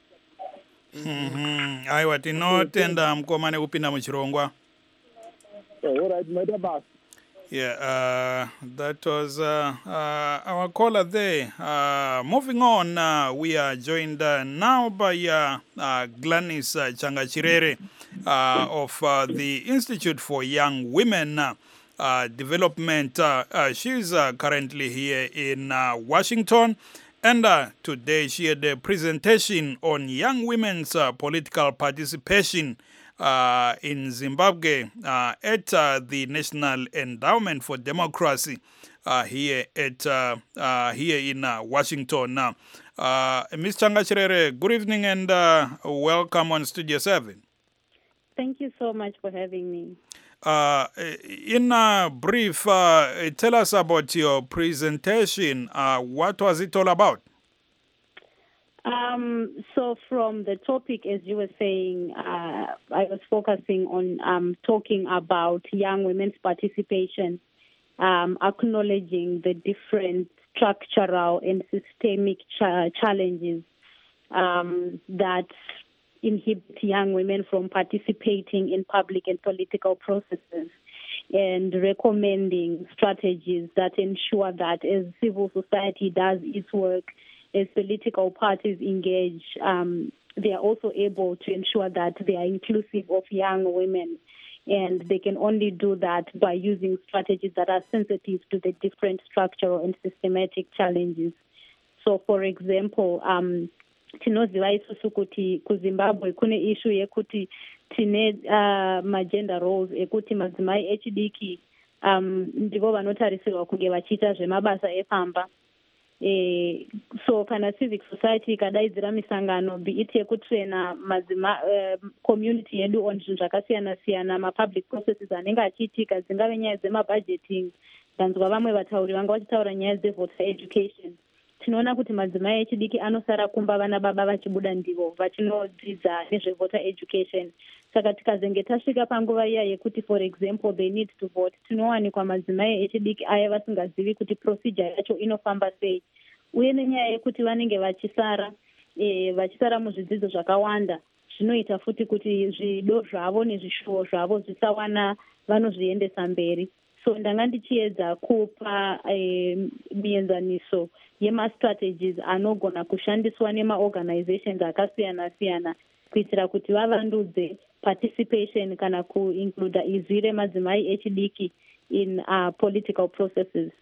Aiwa, tinotenda mukoma nekupinda muchirongwa. Alright, maita basa. Yeah, uh, that was uh, uh, our caller there. Uh, moving on, uh, we are joined uh, now by uh, uh, Gladys uh, Changachirere uh, of uh, the Institute for Young Women uh, uh, Development. Uh, uh, she's uh, currently here in uh, Washington, and uh, today she had a presentation on young women's uh, political participation Uh, in Zimbabwe uh, at uh, the National Endowment for Democracy uh, here at uh, uh, here in uh, Washington. Now, uh, Miz Changachirere, good evening and uh, welcome on Studio Seven. Thank you so much for having me. Uh, in a brief, uh, tell us about your presentation. Uh, what was it all about? Um, so from the topic, as you were saying, uh, I was focusing on um, talking about young women's participation, um, acknowledging the different structural and systemic cha- challenges um, that inhibit young women from participating in public and political processes, and recommending strategies that ensure that as civil society does its work, as political parties engage, um, they are also able to ensure that they are inclusive of young women. And they can only do that by using strategies that are sensitive to the different structural and systematic challenges. So, for example, um, tinoziva isusu kuti kuZimbabwe kune issue yekuti tine uh, magender roles ekuti madzimai echidiki um, ndivo vanotarisirwa kunge vachiita zvemabasa epamba. Eh, so kana civic society ikadaidzira misangano biite yekutrena madzima uh, community yedu on zvinhu zvakasiyana siyana mapublic processes anenge achiitika dzingave nyaya dzemabudgeting, ndanzwa vamwe vatauri vanga vachitaura nyaya dzevoter education. Tinoona kuti madzimai echidiki anosara kumba vana baba vachibuda ndivo vachinodzidza nezvevoter education. Saka tikazenge tasvika panguva iya yekuti for example they need to vote, tinowanikwa madzimai echidiki aya vasingazivi kuti procedure yacho inofamba sei, uye nenyaya yekuti vanenge vachisara e, vachisara muzvidzidzo zvakawanda, zvinoita futi kuti zvido zvavo nezvishuwo zvavo zvisawana vanozviendesa mberi. So ndanga ndichiedza kupa e, mienzaniso yemastrategies anogona kushandiswa nemaorganizations akasiyana siyana kuitira kuti vavandudze participation kana kuincluda izwi remadzimai echidiki in uh, political processes.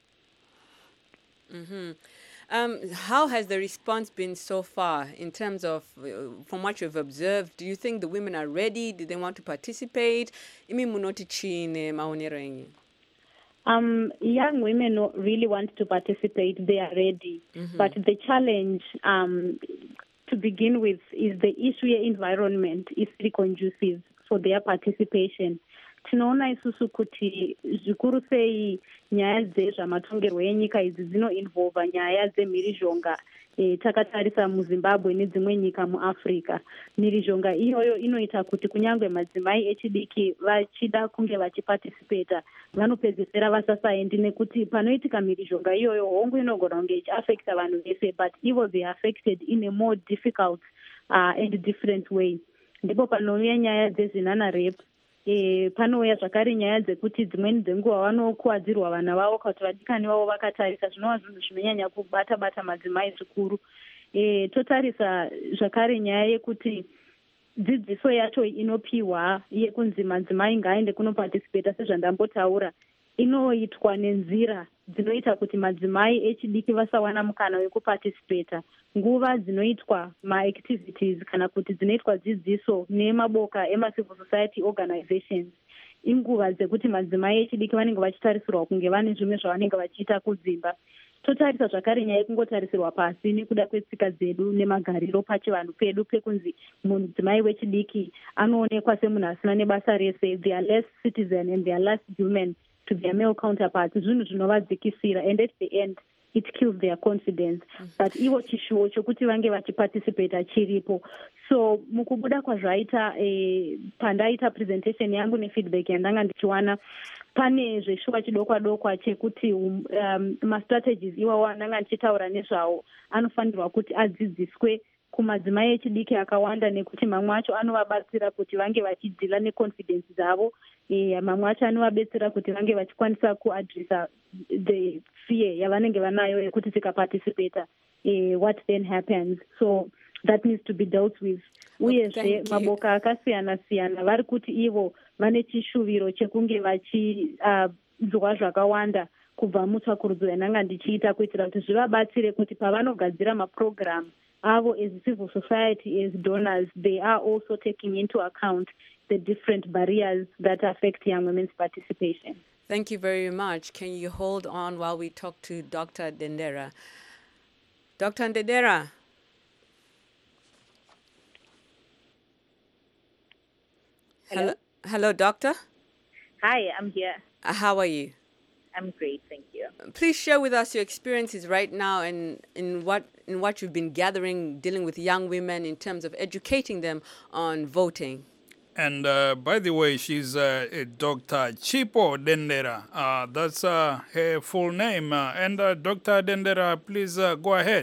Mm-hmm. Um, how has the response been so far in terms of, uh, from what you've observed, do you think the women are ready? Do they want to participate? Imi munoti chine maonero enyu? Um, young women really want to participate. They are ready. Mm-hmm. But the challenge, um, to begin with, is the issue environment is very conducive for their participation. Tinoona isusu kuti zvikuru sei nyaya dzezvamatongerwo enyika idzi dzinoinvolva nyaya dzemhirizhonga. E, takatarisa muZimbabwe nedzimwe nyika muAfrica. Mhirizhonga iyoyo inoita kuti kunyange madzimai echidiki vachida kunge vachiparticipata vanopedzisira vasasaendi nekuti panoitika mhirizhonga iyoyo hongu inogona kunge ichiaffecta vanhu vese, but ivo they are affected in a more difficult uh, and different way. Ndipo panouya nyaya dzezvinana-rape. E, panouya zvakare nyaya dzekuti dzimweni dzenguva vanokuwadzirwa vana vavo kuti vadikani vavo vakatarisa, zvinova zvinhu zvinonyanya kubata bata madzimai zvikuru. E, totarisa zvakare nyaya yekuti dzidziso yacho inopiwa yekunzi madzimai ngaaende kunoparticipata sezvandambotaura inoitwa nenzira dzinoita kuti madzimai echidiki vasawana mukana wekuparticipata. Nguva dzinoitwa maactivities kana kuti dzinoitwa dzidziso nemaboka emacivil society organizations inguva dzekuti madzimai echidiki vanenge vachitarisirwa kunge vane zvimwe zvavanenge vachiita kudzimba. Totarisa zvakare nyaya yekungotarisirwa pasi nekuda kwetsika dzedu nemagariro pachivanhu pedu pekunzi mudzimai wechidiki anoonekwa semunhu asina nebasa rese, they are less citizen and they are less human to their male counterparts. Zvinhu zvinovadzikisira, and at the end it kills their confidence. But ivo chishuwo chokuti vange vachiparticipate chiripo. So mukubuda kwazvaita eh, pandaita presentation yangu nefeedback yandanga ndichiwana pane zveshuwa chidokwa dokwa chekuti um, um, ma-strategies iwawo andanga ndichitaura nezvawo anofanirwa kuti adzidziswe kumadzimai echidiki akawanda nekuti mamwe acho anovabatsira kuti vange vachidhila neconfidence dzavo. E, mamwe acho anovabatsira kuti vange vachikwanisa kuadresa the fear yavanenge vanayo yekuti tikaparticipata e, what then happens. So that needs to be dealt with. Uyezve maboka akasiyana siyana vari kuti ivo vane chishuviro chekunge vachizwa uh, zvakawanda kubva mutsvakurudzo yananga ndichiita kuitira kuti zvivabatsire kuti pavanogadzira maprogram avo as civil society, as donors, they are also taking into account the different barriers that affect young women's participation. Thank you very much. Can you hold on while we talk to Doctor Ndendera? Doctor Ndendera. Hello. Hello, doctor. Hi, I'm here. Uh, how are you? I'm great, thank you. Please share with us your experiences right now and in what in what you've been gathering, dealing with young women in terms of educating them on voting. And uh, by the way, she's uh, Doctor Chipo Dendera. Uh, that's uh, her full name. Uh, and uh, Doctor Dendera, please uh, go ahead.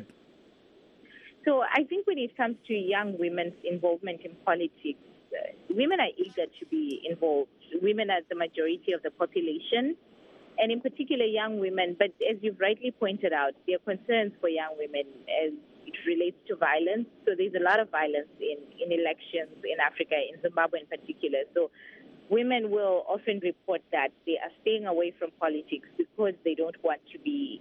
So I think when it comes to young women's involvement in politics, uh, women are eager to be involved. Women are the majority of the population, and in particular young women. But as you've rightly pointed out, there are concerns for young women as it relates to violence. So there's a lot of violence in, in elections in Africa, in Zimbabwe in particular. So women will often report that they are staying away from politics because they don't want to be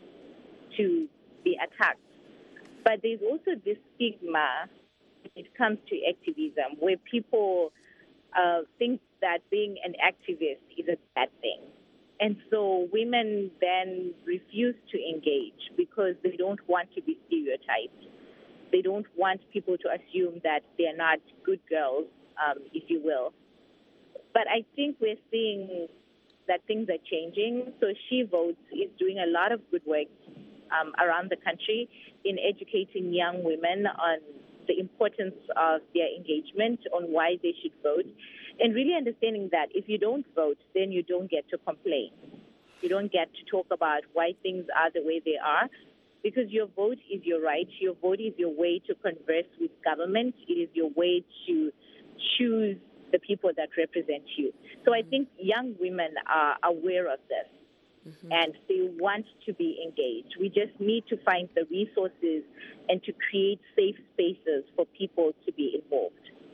to be attacked. But there's also this stigma when it comes to activism, where people uh, think that being an activist is a bad thing. And so women then refuse to engage because they don't want to be stereotyped. They don't want people to assume that they're not good girls, um, if you will. But I think we're seeing that things are changing. So She Votes is doing a lot of good work um, around the country in educating young women on the importance of their engagement, on why they should vote, and really understanding that if you don't vote, then you don't get to complain. You don't get to talk about why things are the way they are, because your vote is your right. Your vote is your way to converse with government. It is your way to choose the people that represent you. So I think young women are aware of this, mm-hmm. and they want to be engaged. We just need to find the resources and to create safe spaces for people to be involved.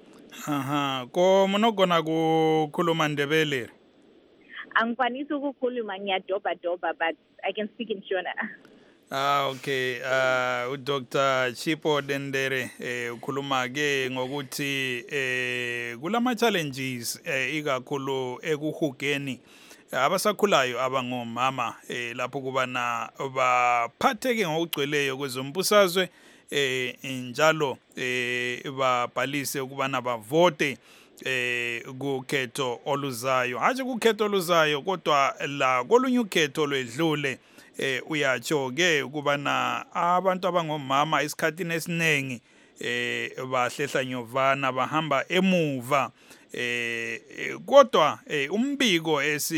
Aha, ko munogona kukhuluma Ndebele? Angikwanisi ukukhuluma ngiyadoba doba, but I can speak in Shona. Ah, okay. Uh, Doctor Chipo Dendere eh ukhuluma ke ngokuthi eh kulama challenges eh ikakhulu ekuhugeni abasakhulayo abangomama eh lapho kubana baphatheke ngokugcweleyo kwezombusazwe eh njalo eh babhalise ukubana bavote eh kukhetho oluzayo haje kukhetho oluzayo kodwa la kolunye ukhetho lwedlule eh uyatsho ke ukubana abantu abangomama isikhathini esinengi eh bahlehla nyovana bahamba emuva eh kodwa umbiko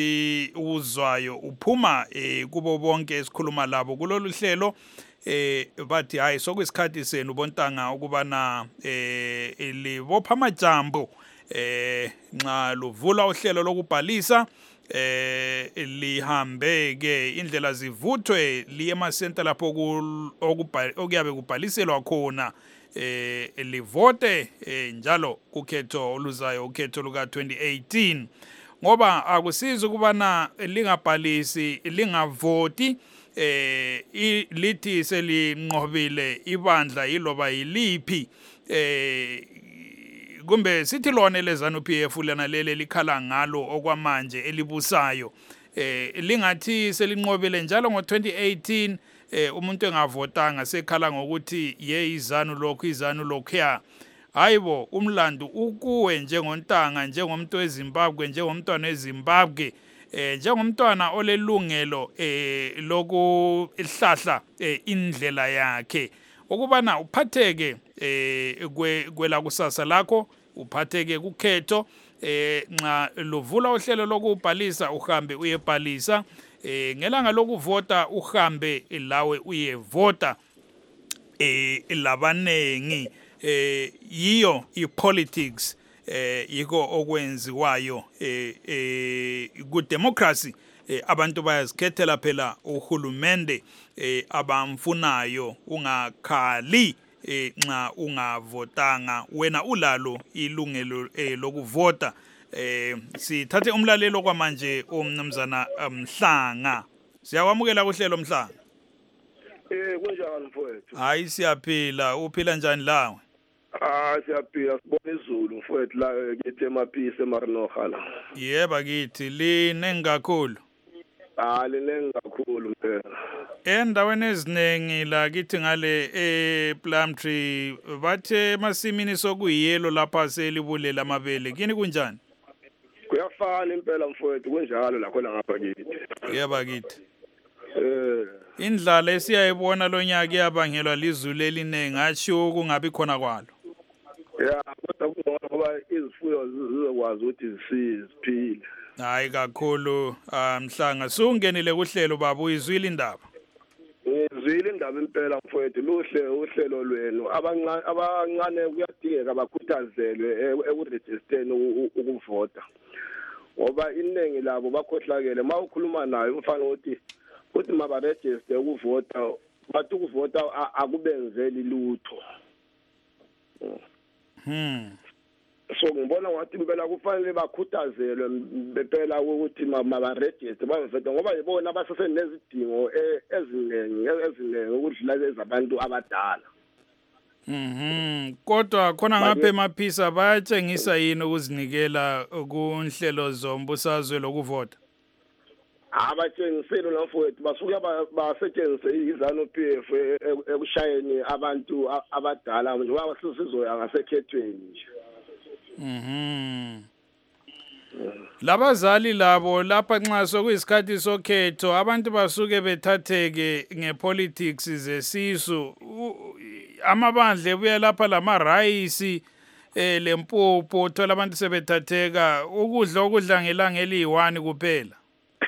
esiuzwayo uphuma kubo bonke esikhuluma labo kulolu hlelo eh bathi hayi sokwesikhathi senu bontanga ukubana eh libopha amajambo eh nxa luvula uhlelo lokubhalisa eh lihambe ke indlela zivuthwe liye ema center lapho okuyabe kubhaliselwa khona eh livote eh, njalo kukhetho oluzayo ukhetho luka twenty eighteen ngoba akusiza ukubana lingabhalisi lingavoti eh lithi selinqobile ibandla yiloba yiliphi eh kumbe sithi lona lezanu P F lana lele likhala ngalo okwamanje elibusayo eh lingathi selinqobile njalo ngo twenty eighteen eh umuntu engavotanga sekhala ngokuthi ye izanu lokho izanu lokho hayibo umlando ukuwe njengontanga njengomuntu weZimbabwe njengomntwana weZimbabwe eh njengomntwana olelungelo eh lokuhlahla indlela yakhe ukubana uphatheke eh kwela kusasa lakho uphatheke kukhetho eh nxa lovula uhlelo lokubhalisa uhambe uyebhalisa eh ngelanga lokuvota uhambe lawe uyevota eh labanengi eh yiyo ipolitics eh yiko okwenziwayo eh eh ku democracy eh abantu bayazikhethela phela uhulumende eh abamfunayo ungakhali eh nxa ungavotanga wena ulalo ilungelo eh lokuvota eh sithathe umlalelo kwamanje umnumzana Mhlanga siyawamukela kuhlelo Mhlanga. Eh kunjani mfowethu? Hayi siyaphila uphila njani lawe? Ah siyaphila sibona izulu mfowethu la kithi emapisi eMarinoha la. Yebo kithi linengi kakhulu. Ah linengi kakhulu phela. Endaweni eziningi la kithi ngale ePlumtree bathe emasimini sokuyiyelo lapha selibulela amabele kini kunjani? Kuyafana impela mfowethu kunjalo la khona ngapha kithi. Yebo kithi. Eh indlala esiyayibona lonyaka iyabangelwa lizulu elinengi atsho kungabi khona kwalo. Yeah kodwa kungona ngoba izifuyo zizokwazi ukuthi zisiphile. Hayi kakhulu Mhlanga sungenile kuhlelo baba uyizwile indaba. Ngizwile indaba impela mfowethu luhle uhlelo lwenu abancane abancane kuyadingeka bakhuthazelwe ekurejisteni ukuvota ngoba iningi labo bakhohlakele mawukhuluma nayo umfana uthi uthi mabarejiste ukuvota bathi ukuvota akubenzeli lutho. Hmm so ngibona ngathi impela kufanele bakhuthazelwe bepela ukuthi mabarejiste bavota ngoba yibona abasese nezidingo eziningi eziningi ukudlula lezabantu abadala. Mhm kodwa khona ngapha emaphisa bayatshengisa yini ukuzinikela kunhlelo zombusazwe lokuvota? Abatshengiselo lafowethu basuka basetshenzise izanu P F ekushayeni abantu abadala njengoba sisizoya ngasekhethweni nje. Mhm labazali labo lapha nxa sokuyisikhathi sokhetho abantu basuke bethatheke ngepolitics zesisu amabandle buya lapha lama rice eh lempuphu thola abantu sebethatheka ukudla okudla ngelanga eliyi-one kuphela.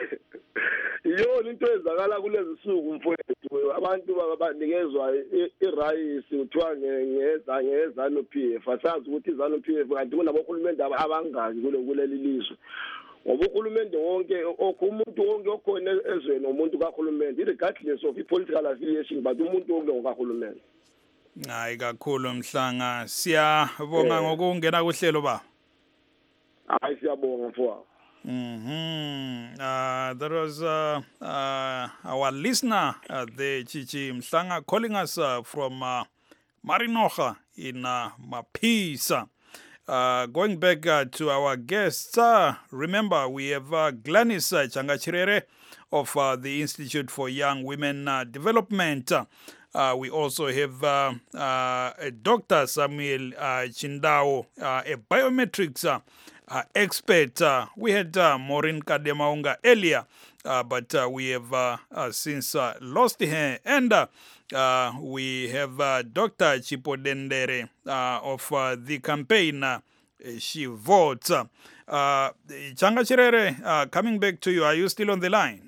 Yona into ezakala kulezi suku mfowethu abantu banikezwa irayisi kuthiwa ngeza ngezanu P F asazi ukuthi izanu P F kanti kunabohulumende abangaki kule kuleli lizwe ngoba uhulumende wonke umuntu wonke okhona ezweni umuntu kahulumende regardless of political affiliation but umuntu wonke ngokahulumende. Hayi kakhulu Mhlanga siyabonga ngokungena kuhlelo ba. Hayi siyabonga mfowethu. Mm-hmm. Uh, that was uh, uh, our listener, uh, the Chichi Mhlanga, calling us uh, from uh, Marinoha in uh, Mapisa. Uh, going back uh, to our guests, uh, remember we have uh, Gladys uh, Changachirere of uh, the Institute for Young Women uh, Development. Uh, we also have uh, uh, Doctor Samuel uh, Chindao, uh, a biometrics uh, Uh, expert. Uh, we had uh, Maureen Kademaunga earlier, uh, but uh, we have uh, uh, since uh, lost her. And uh, uh, we have uh, Doctor Chipodendere uh, of uh, the campaign uh, She Votes. Uh, Changachirere, uh, coming back to you, are you still on the line?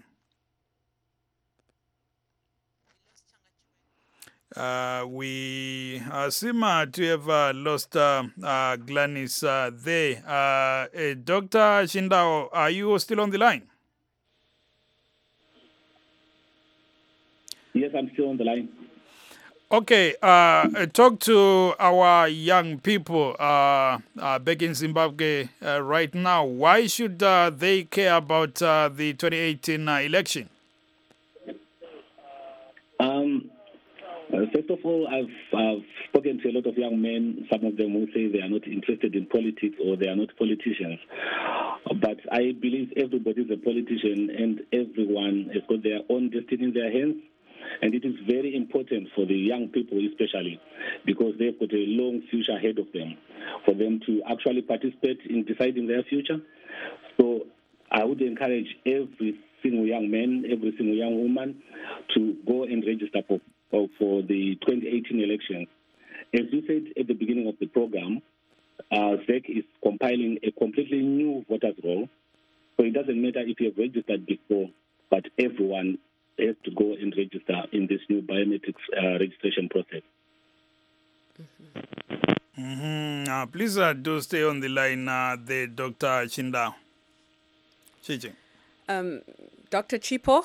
Uh, we uh, seem uh, to have uh, lost uh, uh, Gladys uh, there. Uh, uh, Doctor Chindao, are you still on the line? Yes, I'm still on the line. Okay, uh, talk to our young people uh, uh, back in Zimbabwe uh, right now. Why should uh, they care about uh, the twenty eighteen uh, election? Um. Uh, first of all, I've, I've spoken to a lot of young men, some of them who say they are not interested in politics or they are not politicians. But I believe everybody is a politician and everyone has got their own destiny in their hands. And it is very important for the young people especially because they've got a long future ahead of them, for them to actually participate in deciding their future. So I would encourage every single young man, every single young woman to go and register for, for, for the twenty eighteen elections. As you said at the beginning of the program, uh, Z E C is compiling a completely new voters roll. So it doesn't matter if you have registered before, but everyone has to go and register in this new biometrics uh, registration process. Mm-hmm. Mm-hmm. Uh, please uh, do stay on the line, uh, the Doctor Chindao. Chichi. Um, Doctor Chipo?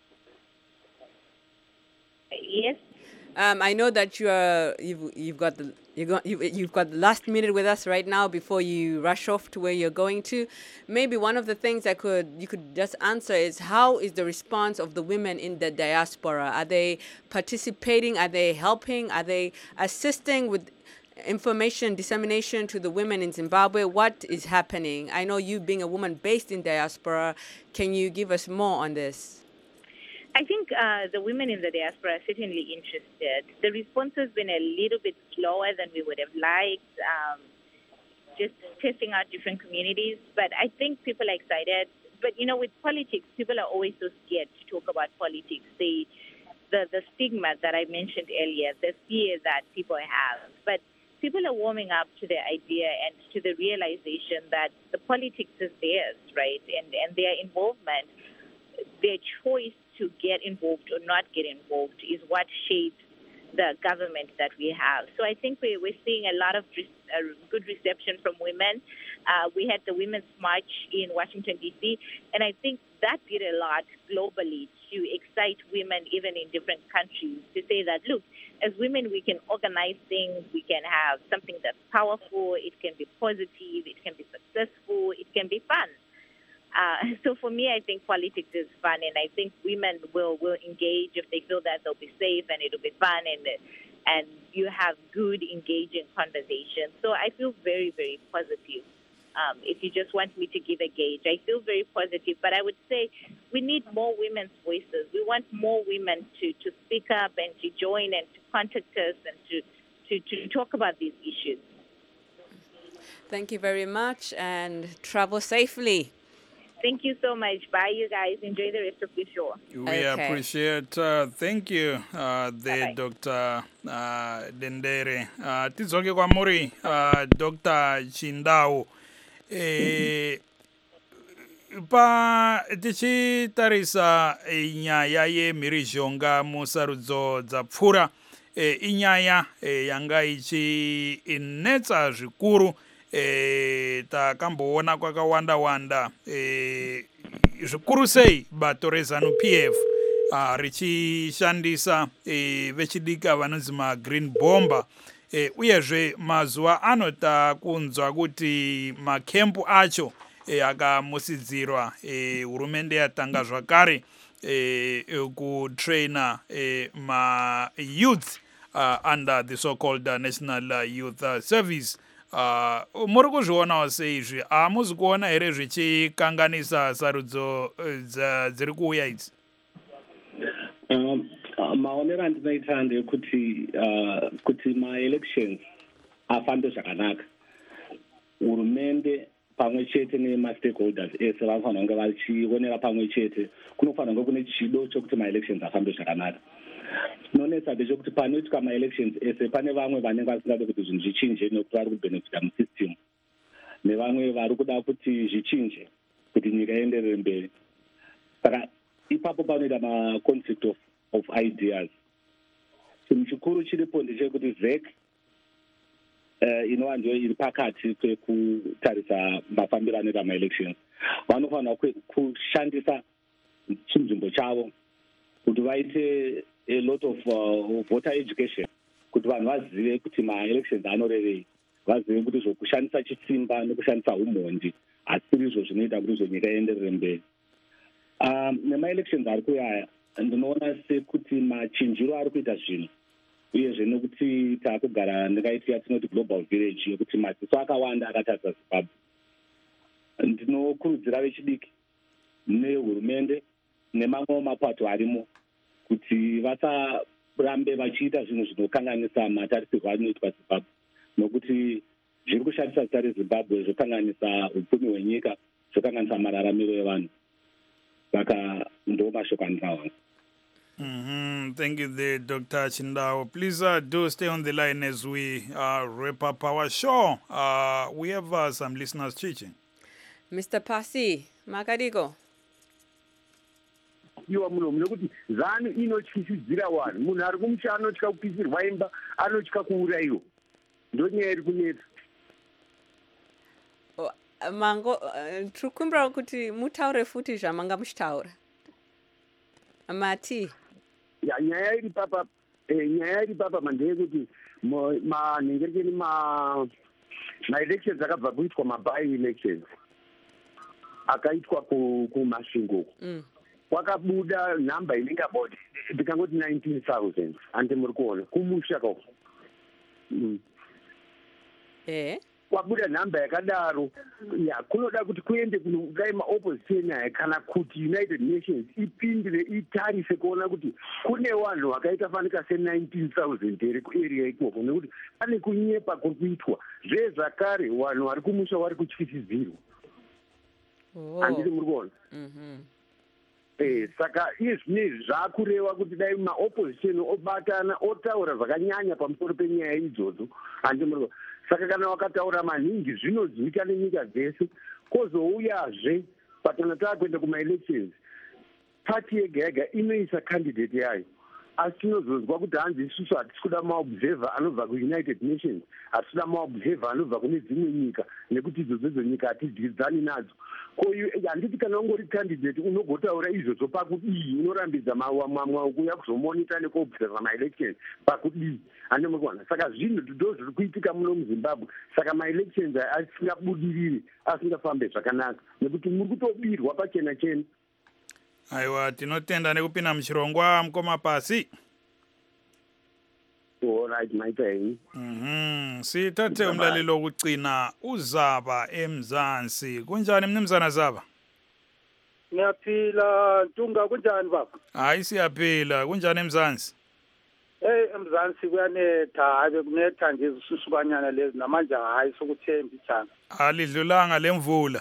Yes. Um, I know that you are you've you've got the you got you you've got the last minute with us right now before you rush off to where you're going to. Maybe one of the things I could you could just answer is, how is the response of the women in the diaspora? Are they participating? Are they helping? Are they assisting with information dissemination to the women in Zimbabwe? What is happening? I know you being a woman based in diaspora, can you give us more on this? I think uh, the women in the diaspora are certainly interested. The response has been a little bit slower than we would have liked, um, just testing out different communities. But I think people are excited. But, you know, with politics, people are always so scared to talk about politics. They, the, the stigma that I mentioned earlier, the fear that people have. But people are warming up to the idea and to the realization that the politics is theirs, right? And, and their involvement, their choice to get involved or not get involved is what shapes the government that we have. So I think we, we're seeing a lot of re- uh, good reception from women. Uh, we had the Women's March in Washington, D C, and I think that did a lot globally to excite women even in different countries to say that, look, as women we can organize things, we can have something that's powerful, it can be positive, it can be successful, it can be fun. Uh, so for me, I think politics is fun, and I think women will, will engage if they feel that they'll be safe and it'll be fun, and and you have good, engaging conversations. So I feel very, very positive. Um, if you just want me to give a gauge, I feel very positive. But I would say we need more women's voices. We want more women to, to speak up and to join and to contact us and to, to, to talk about these issues. Thank you very much, and travel safely. Thank you so much. Bye, you guys. Enjoy the rest of the show. We Okay. appreciate. Uh, thank you, uh, the Bye-bye. Doctor uh, Dendere. Uh, Tizoke kwa muri, uh, Doctor Chindao. Eh, pa tichitarisa inyaya yemhirizhonga musarudzo dzapfuura, eh, inyaya eh, yanga ichinetsa zvikuru. E, takamboona kwakawanda wanda e, zvikuru sei bato rezanu P F uh, richishandisa e, vechidika vanonzi magreen bomber e, uyezve mazuva ano takunzwa kuti makempu acho e, akamusidzirwa e, hurumende yatanga zvakare e, kutraina e, ma-youth uh, under the so-called uh, National uh, Youth uh, Service. Uh, muri kuzvionawo seizvi hamuzi kuona here zvichikanganisa sarudzo dziri kuuya idzi? Um, maonero andinoita ndekuti uh, kuti ma-elections afambe zvakanaka, hurumende pamwe chete nema-stakeholders ese vanofanira kunge vachionera pamwe chete. Kunofanira kunge kune chido chokuti ma-elections afambe zvakanaka. Chinonetsa ndechekuti panoitwa ma-elections ese pane vamwe vanenge vasingade kuti zvinhu zvichinje nekuti vari kubhenefita musystem, nevamwe vari kuda kuti zvichinje kuti nyika ienderere mberi. Saka ipapo panoita ma-conflict of, of ideas. Chinhu chikuru chiripo ndechekuti Z E C uh, inova ndiyo iri pakati pekutarisa mafambiro anoita ma-elections, vanofanira kushandisa chinzvimbo chavo kuti vaite a lot of uh, voter education, kuti vanhu vazive kuti ma-elections anorevei, vazive kuti zvokushandisa chisimba nekushandisa umhondi hasiri izvo zvinoita kuti zvenyika ienderere mberi. Um, nema-elections ari kuyaya ndinoona sekuti machinjiro ari kuita zvinhu, uyezve nekuti taakugara ndingaiti yatinoti global village yekuti maziso akawanda akatarisa Zimbabwe. Ndinokurudzira vechidiki nehurumende nemamwewo mapato arimo kuti vasarambe vachiita zvinhu zvinokanganisa matarisirwo anoitwa Zimbabwe, nokuti zviri kushandisa zita reZimbabwe zvokanganisa upfumi hwenyika, zvokanganisa mararamiro evanhu saka ndo mashoko andinawo. Mm-hmm. Thank you there, Doctor Chindao. Please uh, do stay on the line as we uh, wrap up our show. Uh, we have uh, some listeners teaching. Mister Pasi, Makadiko. iwa muno nokuti zanu inotyisidzira vanhu. Munhu ari kumusha anotya kupisirwa imba, anotya kuurayiwa. Ndonyaya iri kunetsa. Oh, mango uh, trukumbira kuti mutaure futi zvamanga muchitaura. Mati. Ya nyaya iri papa eh, nyaya iri papa mandeyekuti manhengerekeni ma ma-elections akabva kuitwa mabai elections akaitwa kumasvingo mm. kwakabuda nhamba inenge about ndikangoti nineteen thousand ande muri kuona kumusha kako mm. eh kwabuda nhamba yakadaro ya kunoda kuti kuende kunodai maopposition aya kana kuti United Nations ipindire itarise kuona kuti kune vanhu vakaita fanika se-nineteen thousand here kuarea ikoko nekuti pane kunyepa kuri kuitwa zvezvakare vanhu vari kumusha vari kutyisidzirwa handiti muri kuona Eh, saka izvinezvi zvakureva kuti dai maopposition obatana otaura zvakanyanya pamusoro penyaya idzodzo handiti muri kuona. Saka kana wakataura maningi zvinozivikanwa nenyika dzese kwozouyazve patana taakuenda kuma-elections pati yega yega inoisa candidate yayo asi tinozonzwa kuti hanzi isusu hatisi kuda maobserver anobva kuunited nations, hatisi kuda maobserver anobva kune dzimwe nyika nekuti idzodzo nyika hatidyidzani nadzo. Ko handiti kana ungori candidate unogotaura izvozvo pakudii, unorambidza mamwe kuuya kuzomonita nekuobserver ma-elections pakudii hande mukuona. Saka zvinhu ndo zviri kuitika muno muZimbabwe. Saka ma-elections asingabudiriri asingafambe zvakanaka nekuti muri kutobirwa pachena chena. Aiwa, tinotenda nekupinda muchirongwa mukoma Pasi. Alright, maita henyu. Mhm. Sitate umlaleli wokugcina uZaba eMzansi. Kunjani mnumzana Zaba? Ngiyaphila Ntunga, kunjani baba? Hayi siyaphila. Kunjani eMzansi? Eh eMzansi kuyanetha, hayi kunetha nje isusukanyana lezi namanje hayi sokuthemba ijana. Alidlulanga lemvula.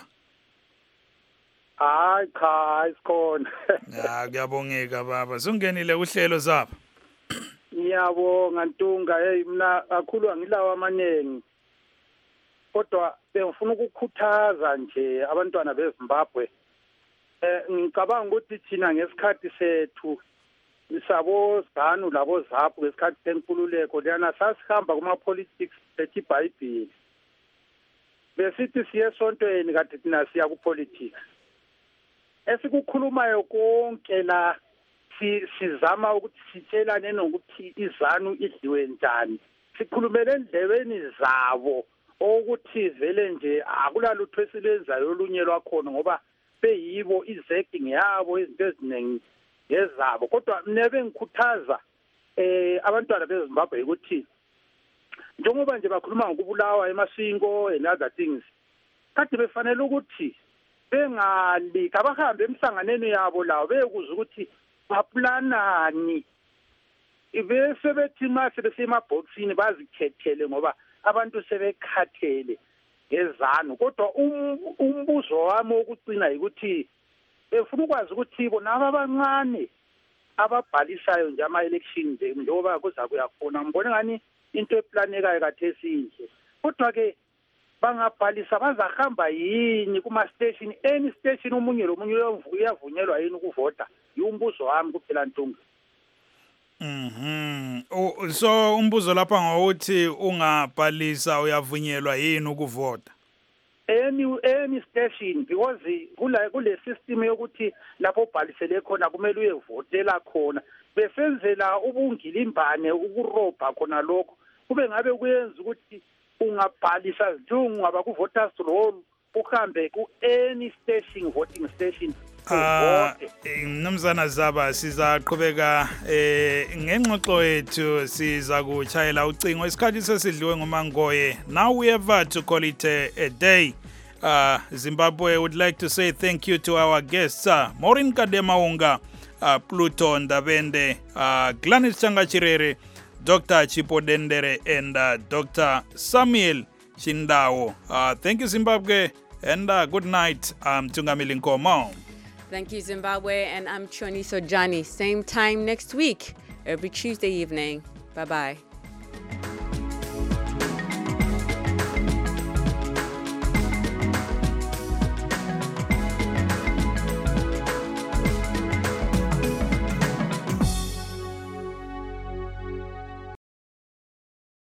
Hayi cha isikhona. Ya kuyabongeka baba. Sungenile uhlelo Zaba. Ngiyabonga Ntunga, hey mina kakhulu angilawa amanengi. Kodwa bengifuna ukukhuthaza nje abantwana beZimbabwe. Eh ngicabanga ukuthi thina ngesikhathi sethu isabo zanu labo Zapa ngesikhathi senkululeko lana sasihamba kuma politics ethi iBhayibheli. Besithi siye esontweni kade thina siya ku politics. Esikukhulumayo konke la sizama ukuthi sitshelane nokuthi izanu idliwe njani. Sikhulumele endlebeni zabo ukuthi vele nje akulalutho esilenzayo olunye lwakhona ngoba beyibo izetting yabo izinto eziningi ngezabo. Kodwa nebe ngikhuthaza eh abantwana beZimbabwe ukuthi njengoba nje bakhuluma ngokubulawa emasingo and other things, kade befanele ukuthi bengali kabahambe emhlanganeni yabo lawo bekuza ukuthi baplanani. Ibese bethi mase besemabhoxini bazikhethele ngoba abantu sebekhathele ngezanu. Kodwa umbuzo wami wokucina ukuthi befuna ukwazi ukuthi bona abancane ababhalisayo nje ama-election nje njengoba kuza kuyakhona ngibone ngani into eplanekayo kathesi nje. Kodwa ke bangabhalisa bazahamba yini kuma-station, any station omunye lomunye uyavunyelwa yini ukuvota? Umbuzo wami kuphela Ntunga. Mhm. Oh, so umbuzo lapha ngokuthi ungabhalisa uyavunyelwa yini ukuvota? Any any station, because kula kule system yokuthi lapho ubhalisele khona kumele uyevotela khona. Besenzela ubungilimbane ukurobha khona lokho. Kube ngabe kuyenza ukuthi ungabhalisa zithungu ngaba ku voters roll uhambe ku any station, voting station. Ah, mnumzana Zaba sizaqhubeka eh ngengxoxo yethu siza kuchayela ucingo isikhathi sesidliwe ngomangoye. Now we have to call it a, a day. Uh, Zimbabwe would like to say thank you to our guests, uh, Maureen Kademaunga, uh, Pluto Ndabende, uh, Gladys Changachirere, Doctor Chipo Dendere, and uh, Doctor Samuel Chindao. Uh, thank you, Zimbabwe. And uh, good night, I'm Tungamili Nkomo. Thank you, Zimbabwe, and I'm Choni Sojani. Same time next week, every Tuesday evening. Bye-bye.